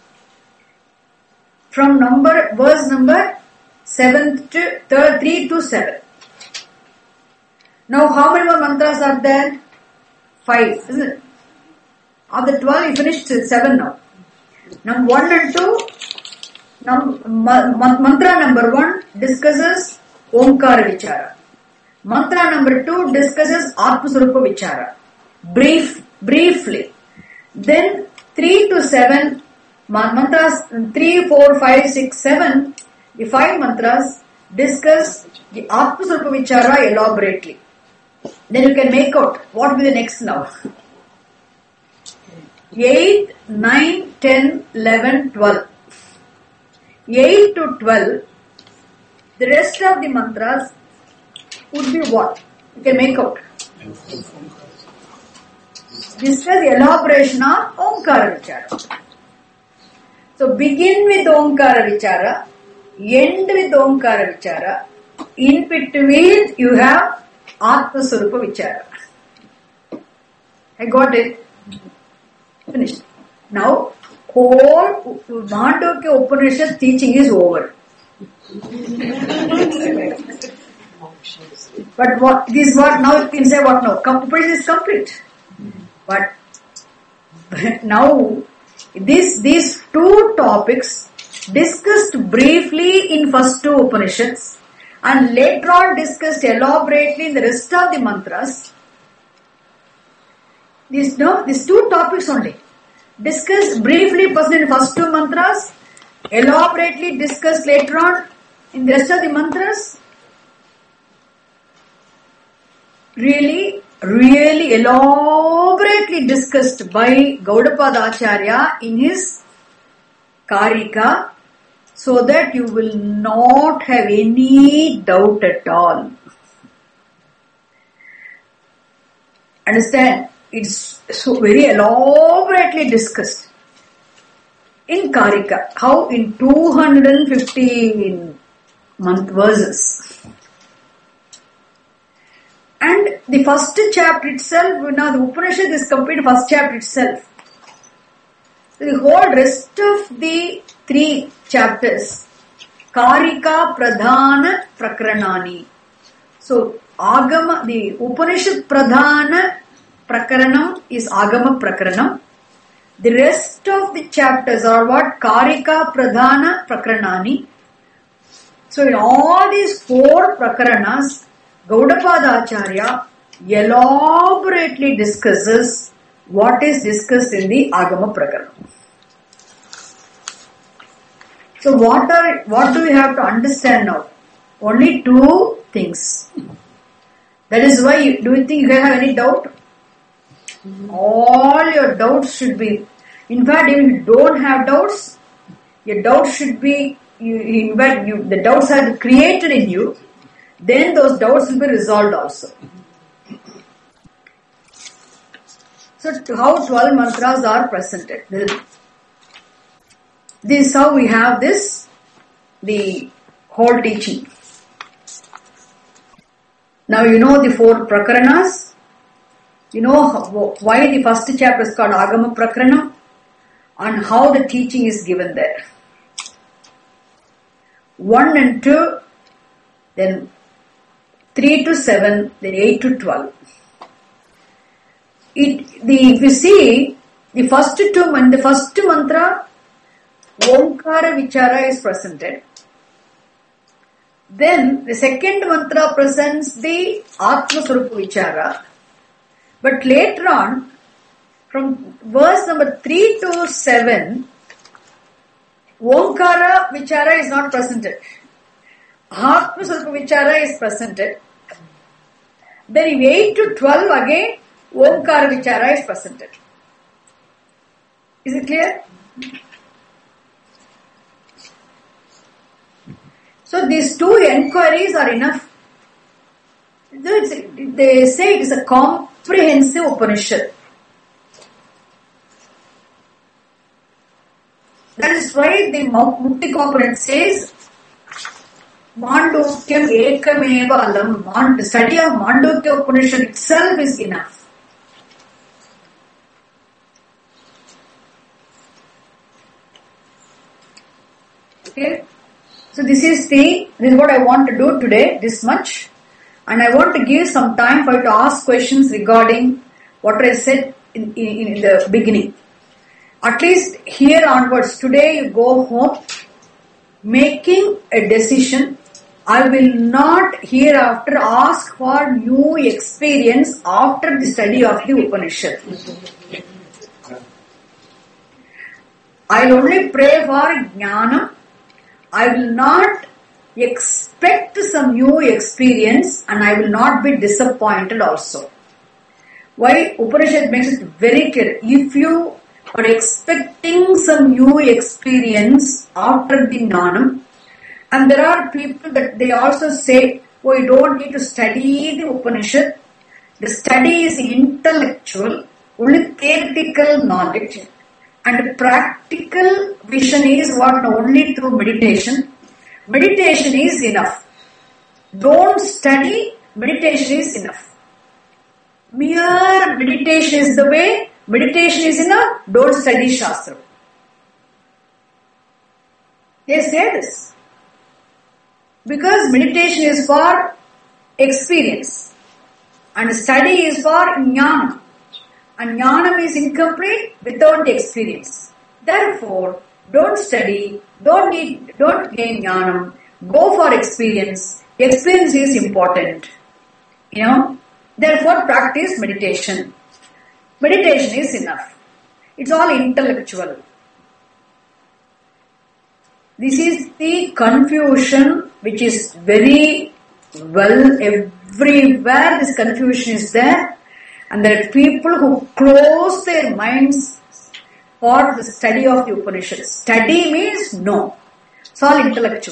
from verse number 7 to 3 to 7. Now how many more mantras are there? 5, isn't it? Of the 12, you finished 7 now. Now 1 and 2, mantra number 1 discusses Omkara Vichara. Mantra number 2 discusses Atma Swarupa Vichara. Briefly. Then 3 to 7, mantras 3, 4, 5, 6, 7, the 5 mantras discuss the Atma Swarupa Vichara elaborately. Then you can make out what will be the next now. 8, 9, 10, 11, 12. 8 to 12, the rest of the mantras would be what? You can make out. This is the elaboration of Omkara Vichara. So begin with Omkara Vichara, end with Omkara Vichara, in between you have Atma Swarupa Vichara. I got it. Finished. Now, whole Mandukya Upanishad teaching is over. But now you can say what now? Upanishad is complete. But now, these 2 topics discussed briefly in first 2 Upanishads and later on discussed elaborately in the rest of the mantras. These 2 topics only. Discussed briefly in first 2 mantras, elaborately discussed later on in the rest of the mantras. Really, really elaborately discussed by Gaudapada Acharya in his Karika, so that you will not have any doubt at all. Understand? It's so very elaborately discussed in Karika. How? In 215 verses. And the first chapter itself, now the Upanishad is complete first chapter itself. The whole rest of the 3 chapters, Karika Pradhana Prakaranani. So, Agama, the Upanishad Pradhana Prakaranam is Agama Prakaranam. The rest of the chapters are what? Karika Pradhana Prakaranani. So, in all these 4 Prakaranas, Gaudapada Acharya elaborately discusses what is discussed in the Agama Prakarana. So what do we have to understand now? Only 2 things. That is why, do you think you have any doubt? All your doubts should be, in fact, if you don't have doubts, your doubts should be, the doubts are created in you, then those doubts will be resolved also. So how 12 mantras are presented. This is how we have the whole teaching. Now you know the 4 prakaranas. You know why the first chapter is called Agama Prakarana and how the teaching is given there. 1 and 2, then 3 to 7, then 8 to 12. If you see, the first mantra, Omkara Vichara is presented. Then the second mantra presents the Atma Swarupa Vichara. But later on, from verse number 3 to 7, Omkara Vichara is not presented. Atma Swarupa Vichara is presented. Then in 8 to 12 again, Omkara Vichara is presented. Is it clear? So these 2 enquiries are enough. They say it is a comprehensive Upanishad. That is why the Mukti component says, Mandukyam Ekameva Alam. The study of Mandukya Upanishad itself is enough. Okay? So this is what I want to do today, this much. And I want to give some time for you to ask questions regarding what I said in the beginning. At least here onwards, today you go home making a decision. I will not hereafter ask for new experience after the study of the Upanishad. I will only pray for Jnana. I will not expect some new experience and I will not be disappointed also. Why? Upanishad makes it very clear. If you are expecting some new experience after the Jnanam, and there are people that they also say, oh, you don't need to study the Upanishad. The study is intellectual, only theoretical knowledge. And practical vision is what? Only through meditation. Meditation is enough. Don't study, meditation is enough. Mere meditation is the way, meditation is enough, don't study Shastra. They say this. Because meditation is for experience. And study is for Jnana. And Jnanam is incomplete without the experience. Therefore, don't study, don't gain Jnanam, go for experience. Experience is important. Therefore practice meditation. Meditation is enough. It's all intellectual. This is the confusion which is very well everywhere. This confusion is there. And there are people who close their minds for the study of the Upanishads. Study means no. It's all intellectual.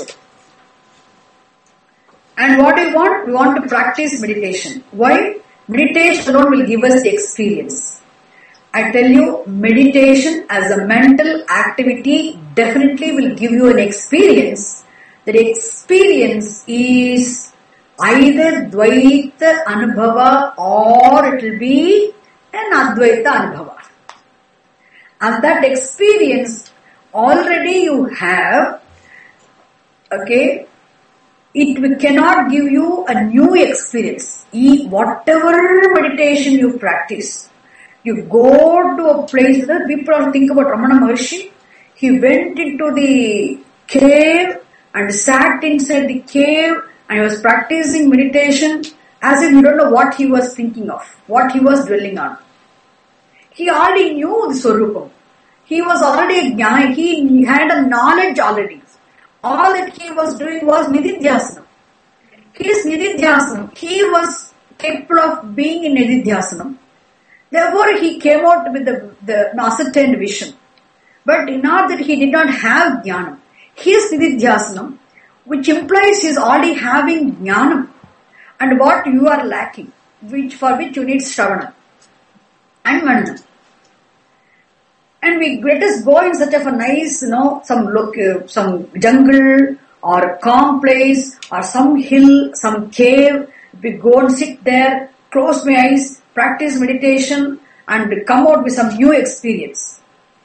And what do we want? We want to practice meditation. Why? Meditation alone will give us the experience. I tell you, meditation as a mental activity definitely will give you an experience. That experience is either Dvaita Anubhava or it will be an Advaita Anubhava. And that experience already you have, okay, it cannot give you a new experience. Whatever meditation you practice, you go to a place that people think about Ramana Maharshi. He went into the cave and sat inside the cave and he was practicing meditation as if you don't know what he was thinking of, what he was dwelling on. He already knew the Swarupam. He was already a jnana. He had a knowledge already. All that he was doing was nididhyasanam. His nididhyasanam, he was capable of being in nididhyasanam. Therefore, he came out with the ascertained vision. But not that he did not have jnanam. His nididhyasanam, which implies he is already having jnanam, and what you are lacking, for which you need shravana and manana. And let us go in such of a nice, some jungle or a calm place or some hill, some cave. We go and sit there, close my eyes, practice meditation and come out with some new experience.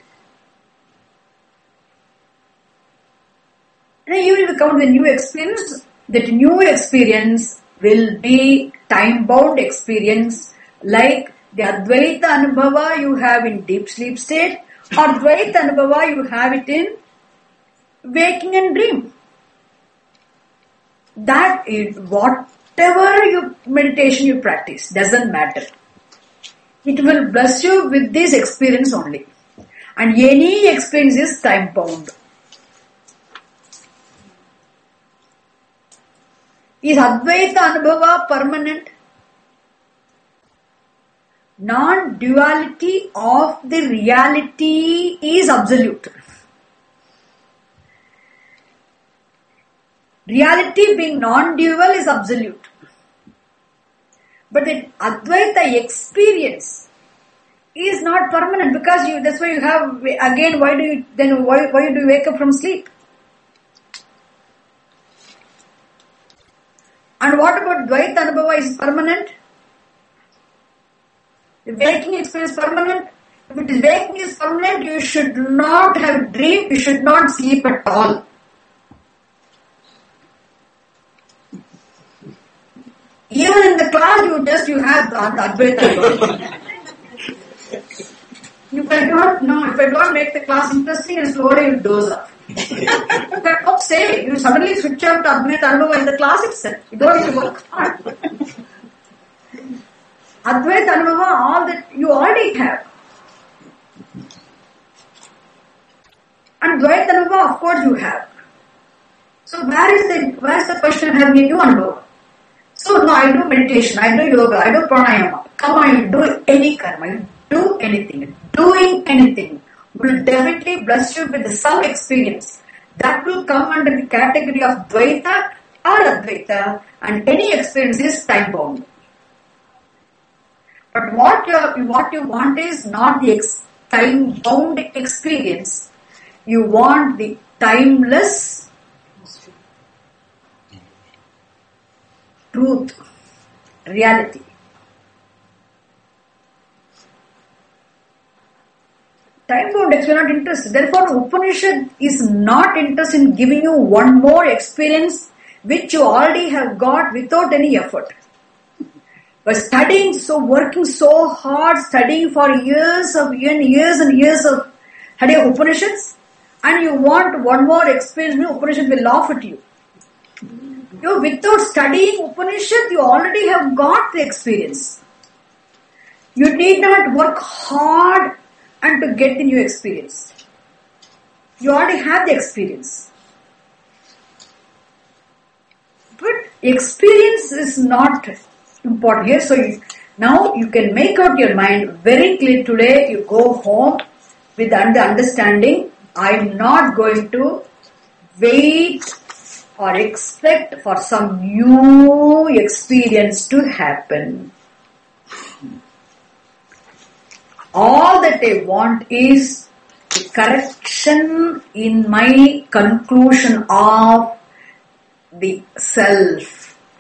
And even if you come out with a new experience, that new experience will be time-bound experience like the Advaita Anubhava you have in deep sleep state or Dvaita Anubhava you have it in waking and dream. That is whatever meditation you practice, doesn't matter. It will bless you with this experience only. And any experience is time bound. Is Advaita Anubhava permanent? Non-duality of the reality is absolute. Reality being non-dual is absolute. But the Advaita experience is not permanent because that's why you have, again, why do you wake up from sleep? And what about Dvaita Anubhava is permanent? The waking experience is permanent. If it is waking is permanent, you should not have dream, you should not sleep at all. Even in the class, you have Advaita. If I don't make the class interesting and slowly you doze off. Don't say, you suddenly switch out to Advaita Anubhava in the class itself. You don't need to work hard. Advaita Anubhava, all that you already have. And Dvaita Anubhava, of course you have. So where is the question of having a new Anubhava? So no, I do meditation, I do yoga, I do pranayama. Come on, you do any karma, you do anything. Doing anything will definitely bless you with some experience. That will come under the category of Dvaita or Advaita, and any experience is time bound. But what you want is not the time bound experience. You want the timeless truth, reality. Time-bound experience, not interested. Therefore, Upanishad is not interested in giving you one more experience which you already have got without any effort. But working so hard, studying for years and years of studying Upanishads, and you want one more experience, Upanishad will laugh at you. Without studying Upanishad, you already have got the experience. You need not work hard and to get the new experience. You already have the experience. But experience is not important here. So Now you can make out your mind very clear today. You go home with the understanding, I'm not going to wait or expect for some new experience to happen. All that I want is the correction in my conclusion of the self.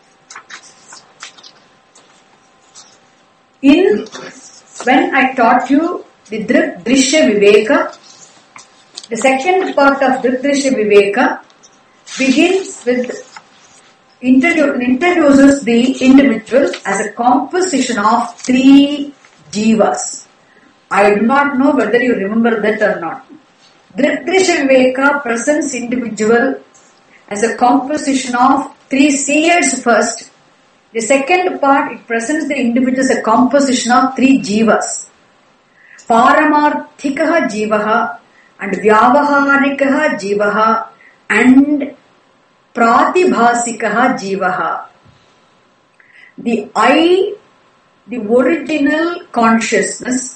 When I taught you the Drik Drishya Viveka, the second part of Drik Drishya Viveka begins with introduces the individual as a composition of three jivas. I do not know whether you remember that or not. Drik Drishya Viveka presents individual as a composition of three seers first. The second part, it presents the individual as a composition of three jivas. Paramarthikaha jivaha and Vyavaharikaha jivaha and Pratibhasikaha jivaha. The I, the original consciousness,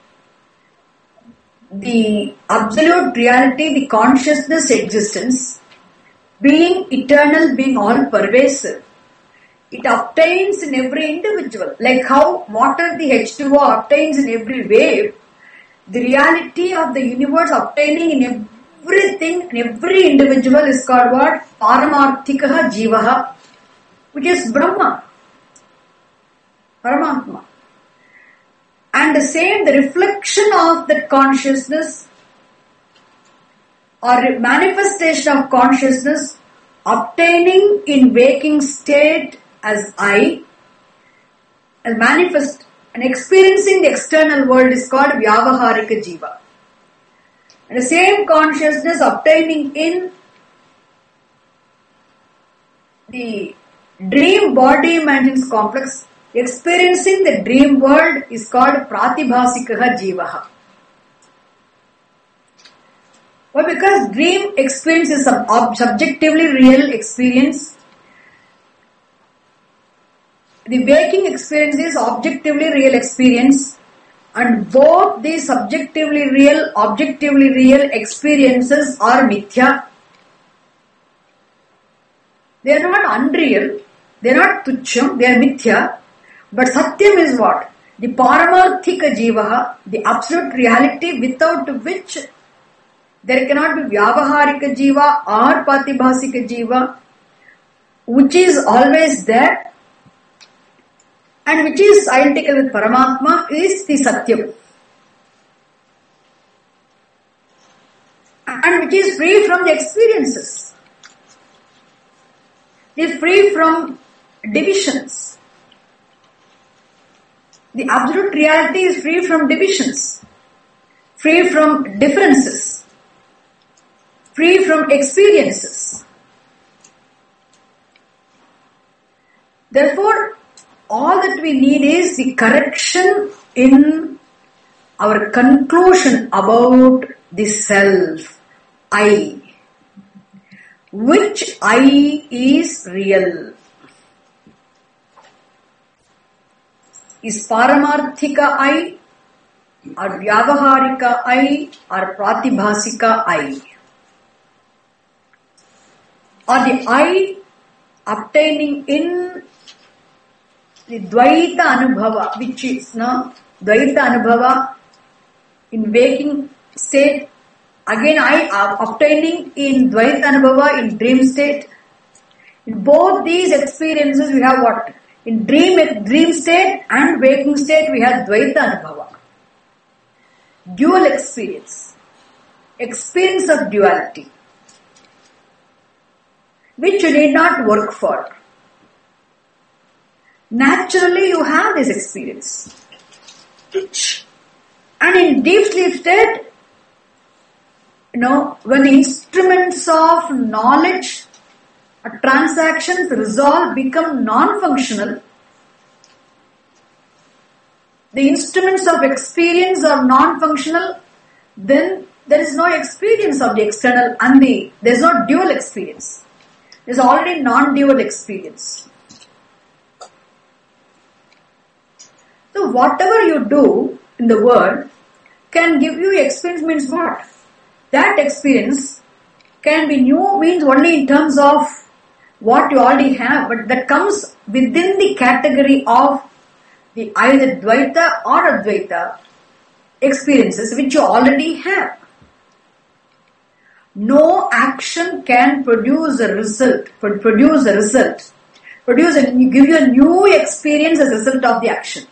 the absolute reality, the consciousness existence, being eternal, being all pervasive. It obtains in every individual. Like how water, the H2O, obtains in every wave, the reality of the universe obtaining in everything, in every individual is called what? Paramarthikaha jivaha, which is Brahma, Paramatma. And the same, the reflection of that consciousness or manifestation of consciousness obtaining in waking state as I, as manifest and experiencing the external world is called Vyavaharika Jiva. And the same consciousness obtaining in the dream body imaginings complex, experiencing the dream world is called Pratibhasikaha Jivaha. Well, because dream experience is subjectively real experience, the waking experience is objectively real experience, and both these subjectively real, objectively real experiences are mithya. They are not unreal, they are not tucham, they are mithya. But satyam is what? The paramarthika jivaha, the absolute reality without which there cannot be vyavaharika jiva or pratibhasika jiva, which is always there and which is identical with Paramatma, is the Satyam. And which is free from the experiences. It is free from divisions. The absolute reality is free from divisions, free from differences, free from experiences. Therefore, all that we need is the correction in our conclusion about the self, I. Which I is real? Is Paramarthika I, or Vyavaharika I, or Pratibhasika I? Or the I obtaining in the Dvaita Anubhava, which is Dvaita Anubhava in waking state, again I obtaining in Dvaita Anubhava in dream state. In both these experiences we have what? In dream state and waking state we have Dvaita Anubhava. Dual experience. Experience of duality. Which you need not work for. Naturally you have this experience. And in deep sleep state, when the instruments of knowledge or transactions resolve, become non-functional, the instruments of experience are non-functional, then there is no experience of the external and there is no dual experience. There is already non-dual experience. So whatever you do in the world can give you experience means what? That experience can be new means only in terms of what you already have, but that comes within the category of the either Dvaita or Advaita experiences which you already have. No action can produce a result, give you a new experience as a result of the action.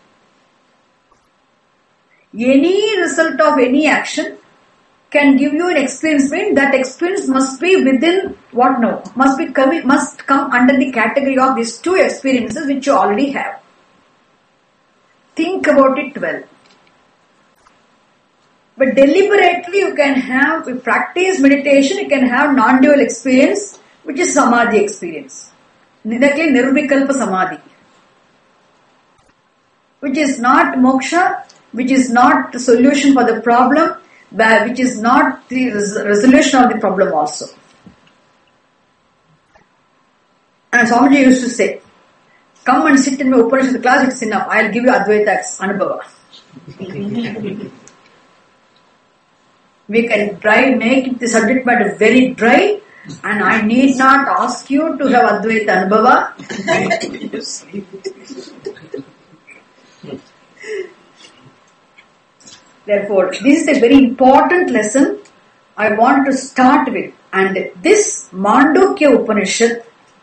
Any result of any action can give you an experience, mean that experience must be within what now? Must come under the category of these two experiences which you already have. Think about it well. But deliberately you can have, with practice meditation, you can have non-dual experience, which is samadhi experience. Nirvikalpa samadhi. Which is not moksha, which is not the solution for the problem, which is not the resolution of the problem also. And Swamiji used to say, come and sit in my Upanishad class, it's enough. I'll give you Advaita Anubhava. We can make the subject matter very dry, and I need not ask you to have Advaita Anubhava. Therefore, this is a very important lesson I want to start with. And this Mandukya Upanishad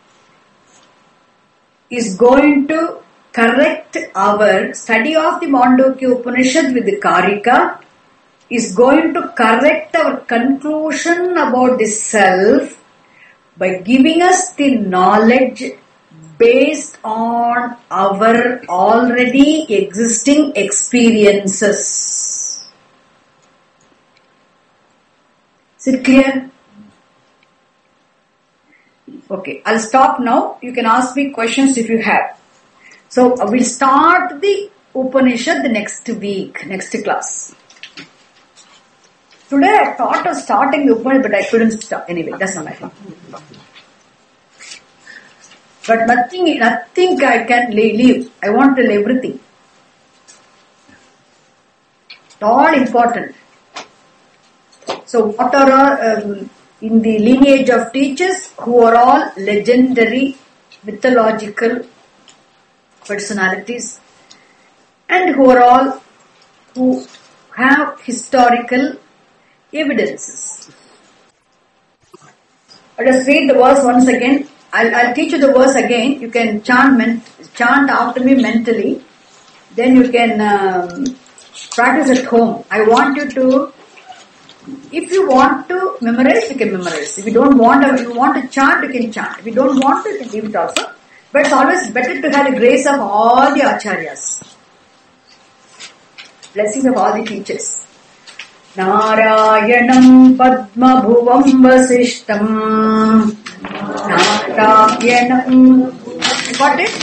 is going to correct our study of the Mandukya Upanishad with the Karika, is going to correct our conclusion about the self by giving us the knowledge based on our already existing experiences. Is it clear? Okay, I'll stop now. You can ask me questions if you have. So we'll start the Upanishad the next week, next class. Today I thought of starting the Upanishad, but I couldn't start. Anyway, that's not my fault. But nothing I can leave. I want to tell everything. It's all important. So what are in the lineage of teachers who are all legendary, mythological personalities, and who have historical evidences. Let us read the verse once again. I'll teach you the verse again. You can chant after me mentally. Then you can practice at home. I want you to, if you want to memorize, you can memorize. If you don't want to, if you want to chant, you can chant. If you don't want to, you can leave it also. But it's always better to have the grace of all the acharyas. Blessings of all the teachers. Narayanam Padma Bhuvam Vasishtam. Narayanam. Got it?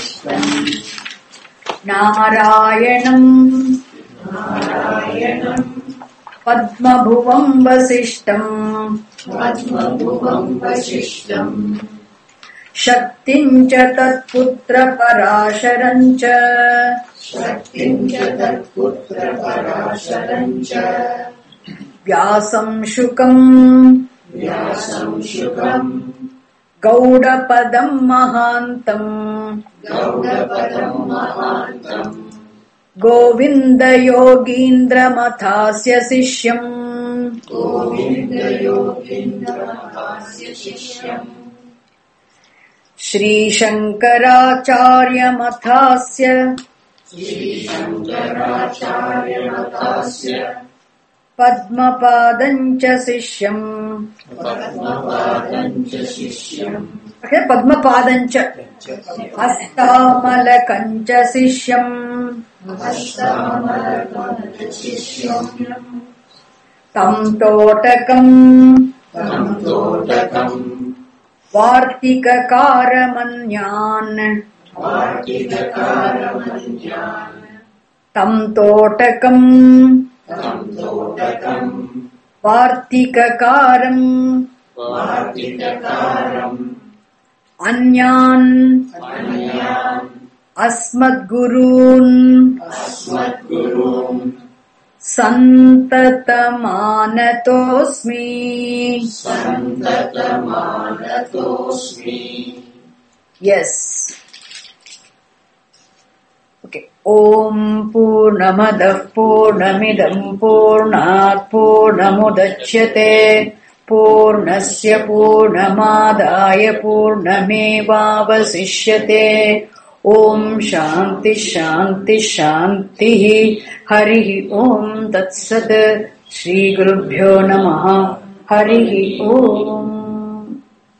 Narayanam Padma Bhuvam Vasishtam. Shaktincha Tatputra Parasharancha. Vyasam Shukam Gaudapadam Mahantam Govinda Yogindra Mathasya Sishyam Shri Shankaracharya Mathasya Padmapadancha Sishyam. Okay, Padmapadancha. Hastamalakancha Sishyam. Tam Totakam. Vartikakaramanyan. Tam Totakam. Vartikakaram. Anyan. अस्मद्गुरून् सन्ततमानतोऽस्मि Yes. Okay. Om Purnamadah Purnamidam Purnat Purnamudachyate Purnasya Purnamadaya Purnamevavasishyate Om Shanti Shanti Shanti Harihi Om Tat Sat Shri Gurubhyo Namaha Harihi Om